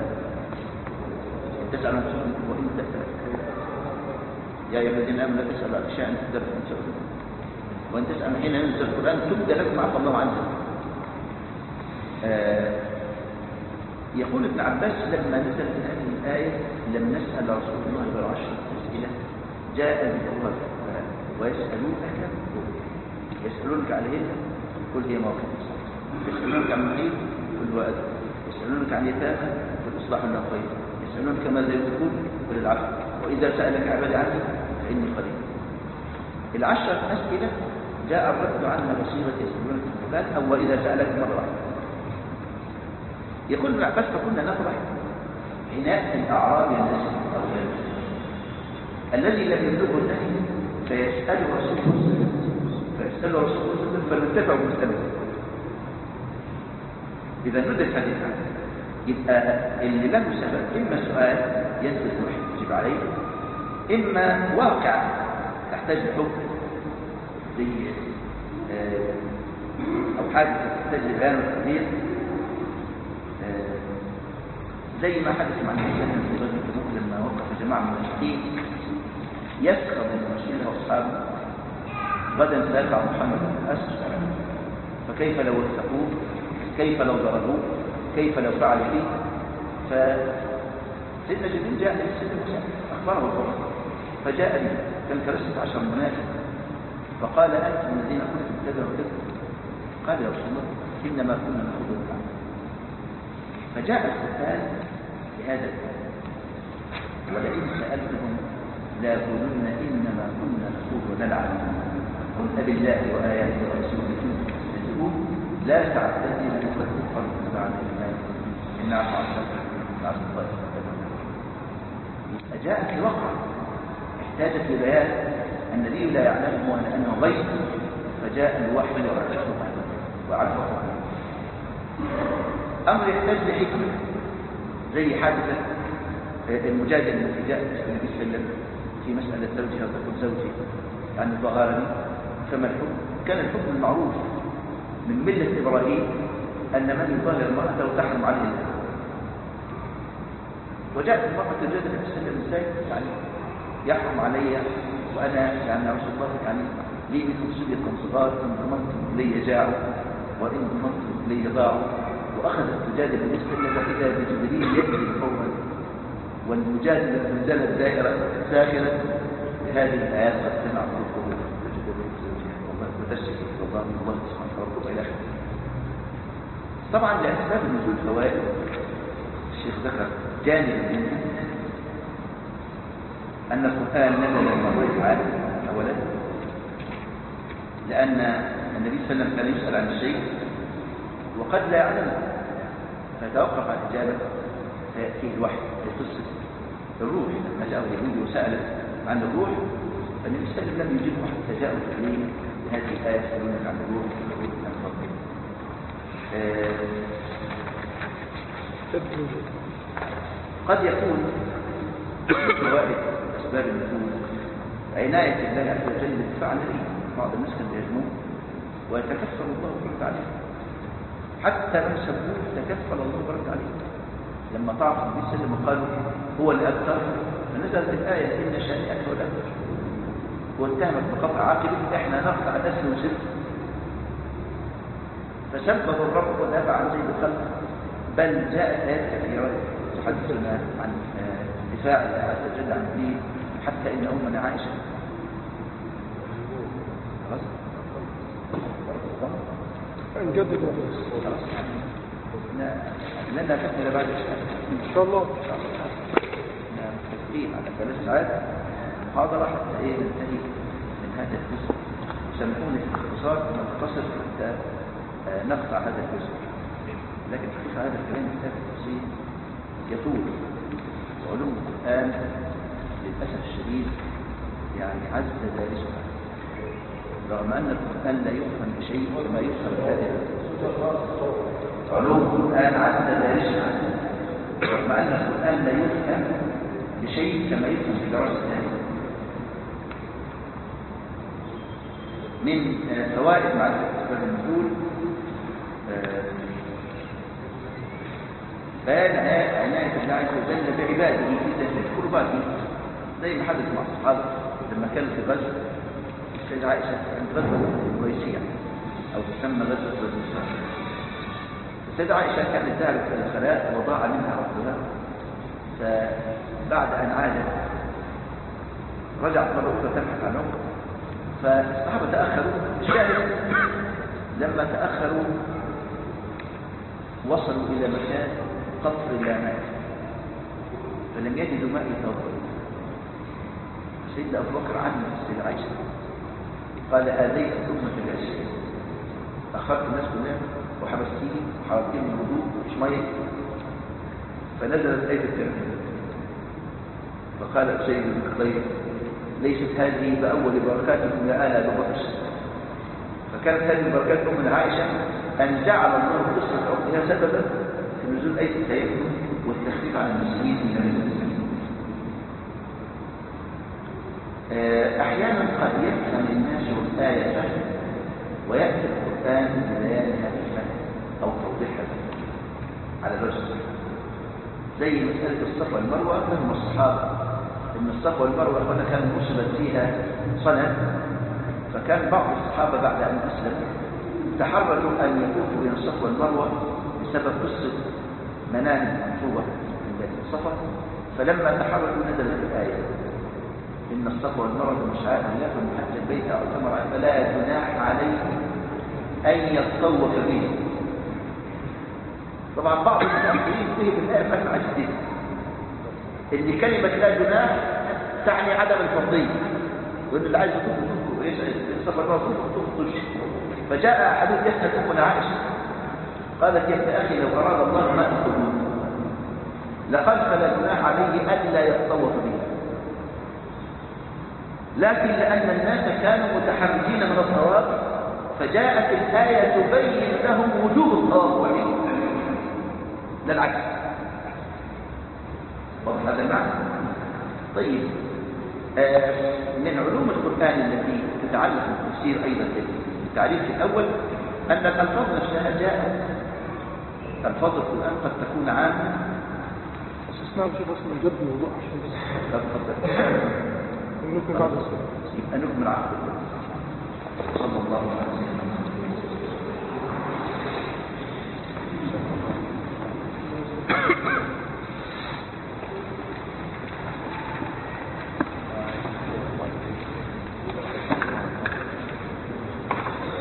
تسألوا عن سؤال وإن تسأل يا أيها الذين آمنوا لا تسألوا عن أشياء تقدركم تسؤوا وأن تسأل حين ينزل القرآن تبدأ لكم عفى الله عنه. آه يقول ابن عباس لما نزلت هذه الآية لم نسأل رسول الله غير عشرة أسئلة جاء بالجواب ويسألونك يسألونك عن الهدى قل هي مواقف الصلاة، يسألونك عن المحيط قل هو أدب، يسألونك عن يتامى قل إصلاح لهم خير، يسألونك ماذا ينفقون قل العفو، وإذا سألك عبادي عني فإني قريب. العشرة أسئلة جاء الرد عنها بصيغة يسألونك عن الهدى أو وإذا سألك مرة. يقول ابن عباس فكنا نفرح حين يأتي الأعرابي الناس أو الذي لم يبلغه النهي فيسأل رسول الله فيسأل رسول الله فنتبع مسألة. إذا ندت هذه الحالة يبقى اللي له سبب إما سؤال ينزل الوحي يجب عليه، إما واقع تحتاج لحكم زي أو حادثة تحتاج لبيان وتقدير زي ما حدث مع النبي في غزوة تبوك لما وقف جماعة من المشركين يسخر من المشركين واصحابه غدا سيقع محمد أسر فكيف لو اتقوه، كيف لو ضربوه، كيف لو فعل فيه. فسيدنا جبريل جاء لسيدنا موسى أخبره القرآن فجاء لي كان ثلاثة عشر منافق فقال أنت من الذين كنتم كذا وكذا. قال يا رسول الله إنما كنا نخوض ونلعب. فجاء القرآن بهذا الكلام ولئن سألتهم لا يقولون إنما كنا نخوض ونلعب قل بالله وآياته ورسوله تستهزئون لا تعتذروا قد كفرتم بعد إيمانكم إن عفا عن ذلك بعد الله جاءت لوقع احتاجت لبيان النبي لا يعلمه أنه غيب فجاء الوحي ورده وعفى عنه. أمر يحتاج لحكمة زي حادثة المجادله التي جاءت النبي صلى الله عليه وسلم في مساله زوجها وتقول زوجي يعني ظهرني فما الحكم؟ كان الحكم المعروف من مله ابراهيم ان من يظاهر امراته تحرم عليه الزنا. وجاءت المراه تجادل النبي صلى الله عليه وسلم ازاي؟ يعني يحرم علي وانا يعني يا رسول الله يعني لي منكم صبيه صغار ان ضمنتم لي جاعوا وان ضمنتم لي ضاعوا. واخذت تجادل النبي صلى الله عليه وسلم فاذا بجبريل يجري قوما والمجادله نزلت دائره ساخره بهذه الايات قد سمع صوته والله وتشكي والله من الله سبحانه وتعالى الى اخره. طبعا لاسباب نزول فوائد الشيخ ذكر جانب منها ان القران نزل مرتين عام اولا لان النبي صلى الله عليه وسلم كان يسال عن الشيء وقد لا يعلمه فيتوقف عن الاجابه فياتيه الوحي في قصه الروح. لما جاءه اليهودي وسال عن الروح فالنبي صلى الله عليه وسلم لم يجبه حتى جاءه اليه بهذه الايه يسالونك عن الروح والروح عن فضله. قد يكون فوائد اسباب النزول عنايه الله عز وجل بالدفاع عن الدين. بعض الناس كانوا يهجمون ويتكفل الله برد عليه حتى لو سبوه تكفل الله برد عليه. لما طاف النبي صلى الله عليه وسلم قالوا هو الابتر فنزلت الايه ان شانئك هو الابتر واتهمت بقطع عاقبه احنا نقطع نسل وسر فسبب الرب ودافع عن زيد الخلق. بل جاءت ايات كثيره تحدثنا عن دفاع الله عز وجل عن الدين حتى ان امنا عائشه خلاص نجدد خلاص لن نكمل بعد ان شاء الله تسجيل على ثلاث ساعات محاضره حتى ايه ننتهي من هذا الجزء. سامحوني في الاختصار نختصر حتى نقطع هذا الجزء لكن حقيقه هذا الكلام يحتاج تفصيل يطول. وعلوم القران للاسف الشديد يعني عز دارسها رغم ان القران لا يفهم بشيء كما يفهم هذا. علوم القرآن عز دارسها رغم أن القرآن لا يفهم بشيء كما يفهم في دراسة ثانية. من فوائد معرفة أسباب النزول بيان عناية الله عز وجل بعباده في تنفيذ قرباته زي ما حدث مع الصحابة لما كانوا في غزوة السيدة عائشة عند غزوة القريشية أو تسمى غزوة الرسول. السيدة عائشة كانت ذهبت إلى الخلاء وضاع منها عقلها فبعد أن عادت رجعت مرة أخرى تبحث عن عقل فالصحابة تأخروا. الشاهد لما تأخروا وصلوا إلى مكان قطر لا ماء فلم يجدوا ماء يتوضأوا. سيدنا أبو بكر عدل السيدة عائشة قال آذيت الأمة الأشياء أخرت الناس كلها وحبستيني وحرمتني من الوضوء مش ميه. فنزلت آية الترمذي فقال أسيد بن خضير ليست هذه بأول بركاتكم يا آل أبي بكر. فكانت هذه بركات أمنا عائشة أن جعل الله قصة عقدها سببا في نزول آية التيمم والتخفيف عن المسلمين من المسلمين. أحيانا قد يفهم الناس الآية فهم ويأتي القرآن ببيانها بالفهم أو توضيحها على الرجل زي مسألة الصفا والمروة. فهم الصحابة إن الصفا والمروة أخوانا كانت نصبت فيها صنم فكان بعض الصحابة بعد أن أسلموا تحرجوا أن يطوفوا بين الصفا والمروة بسبب قصة منام منصوبة من بين الصفا. فلما تحرجوا نزلت الآية إن الصفا والمروة من شعائر الله فمن حج البيت أو اعتمر فلا جناح عليه أن يتطوف به. طبعا بعض المتأخرين فهم الآية فهم عجيب إن كلمة لا جناح تعني عدم الفرضية وإن اللي عايز يطوف يطوف وإيش الصفا والمروة يطوف يطوف. فجاء حديث يسأل أمنا عائشة قالت يا ابن أخي لو أراد الله ما الخلود لقال فلا جناح عليه ألا يتطوف به. لكن لأن الناس كانوا متحرجين من الطواف فجاءت الآية تبين لهم وجوب الطواف عليه لا العكس. واضح هذا المعنى؟ طيب آه من علوم القرآن التي تتعلق بالتفسير أيضا التعريف الأول أن الألفاظ نفسها جاءت ألفاظ القرآن قد تكون عامة. أساسنا بشيء بس من جد موضوع عشان لا تفضل نكمل بعد الصلاة. يبقى نكمل عقد صلى الله عليه وسلم.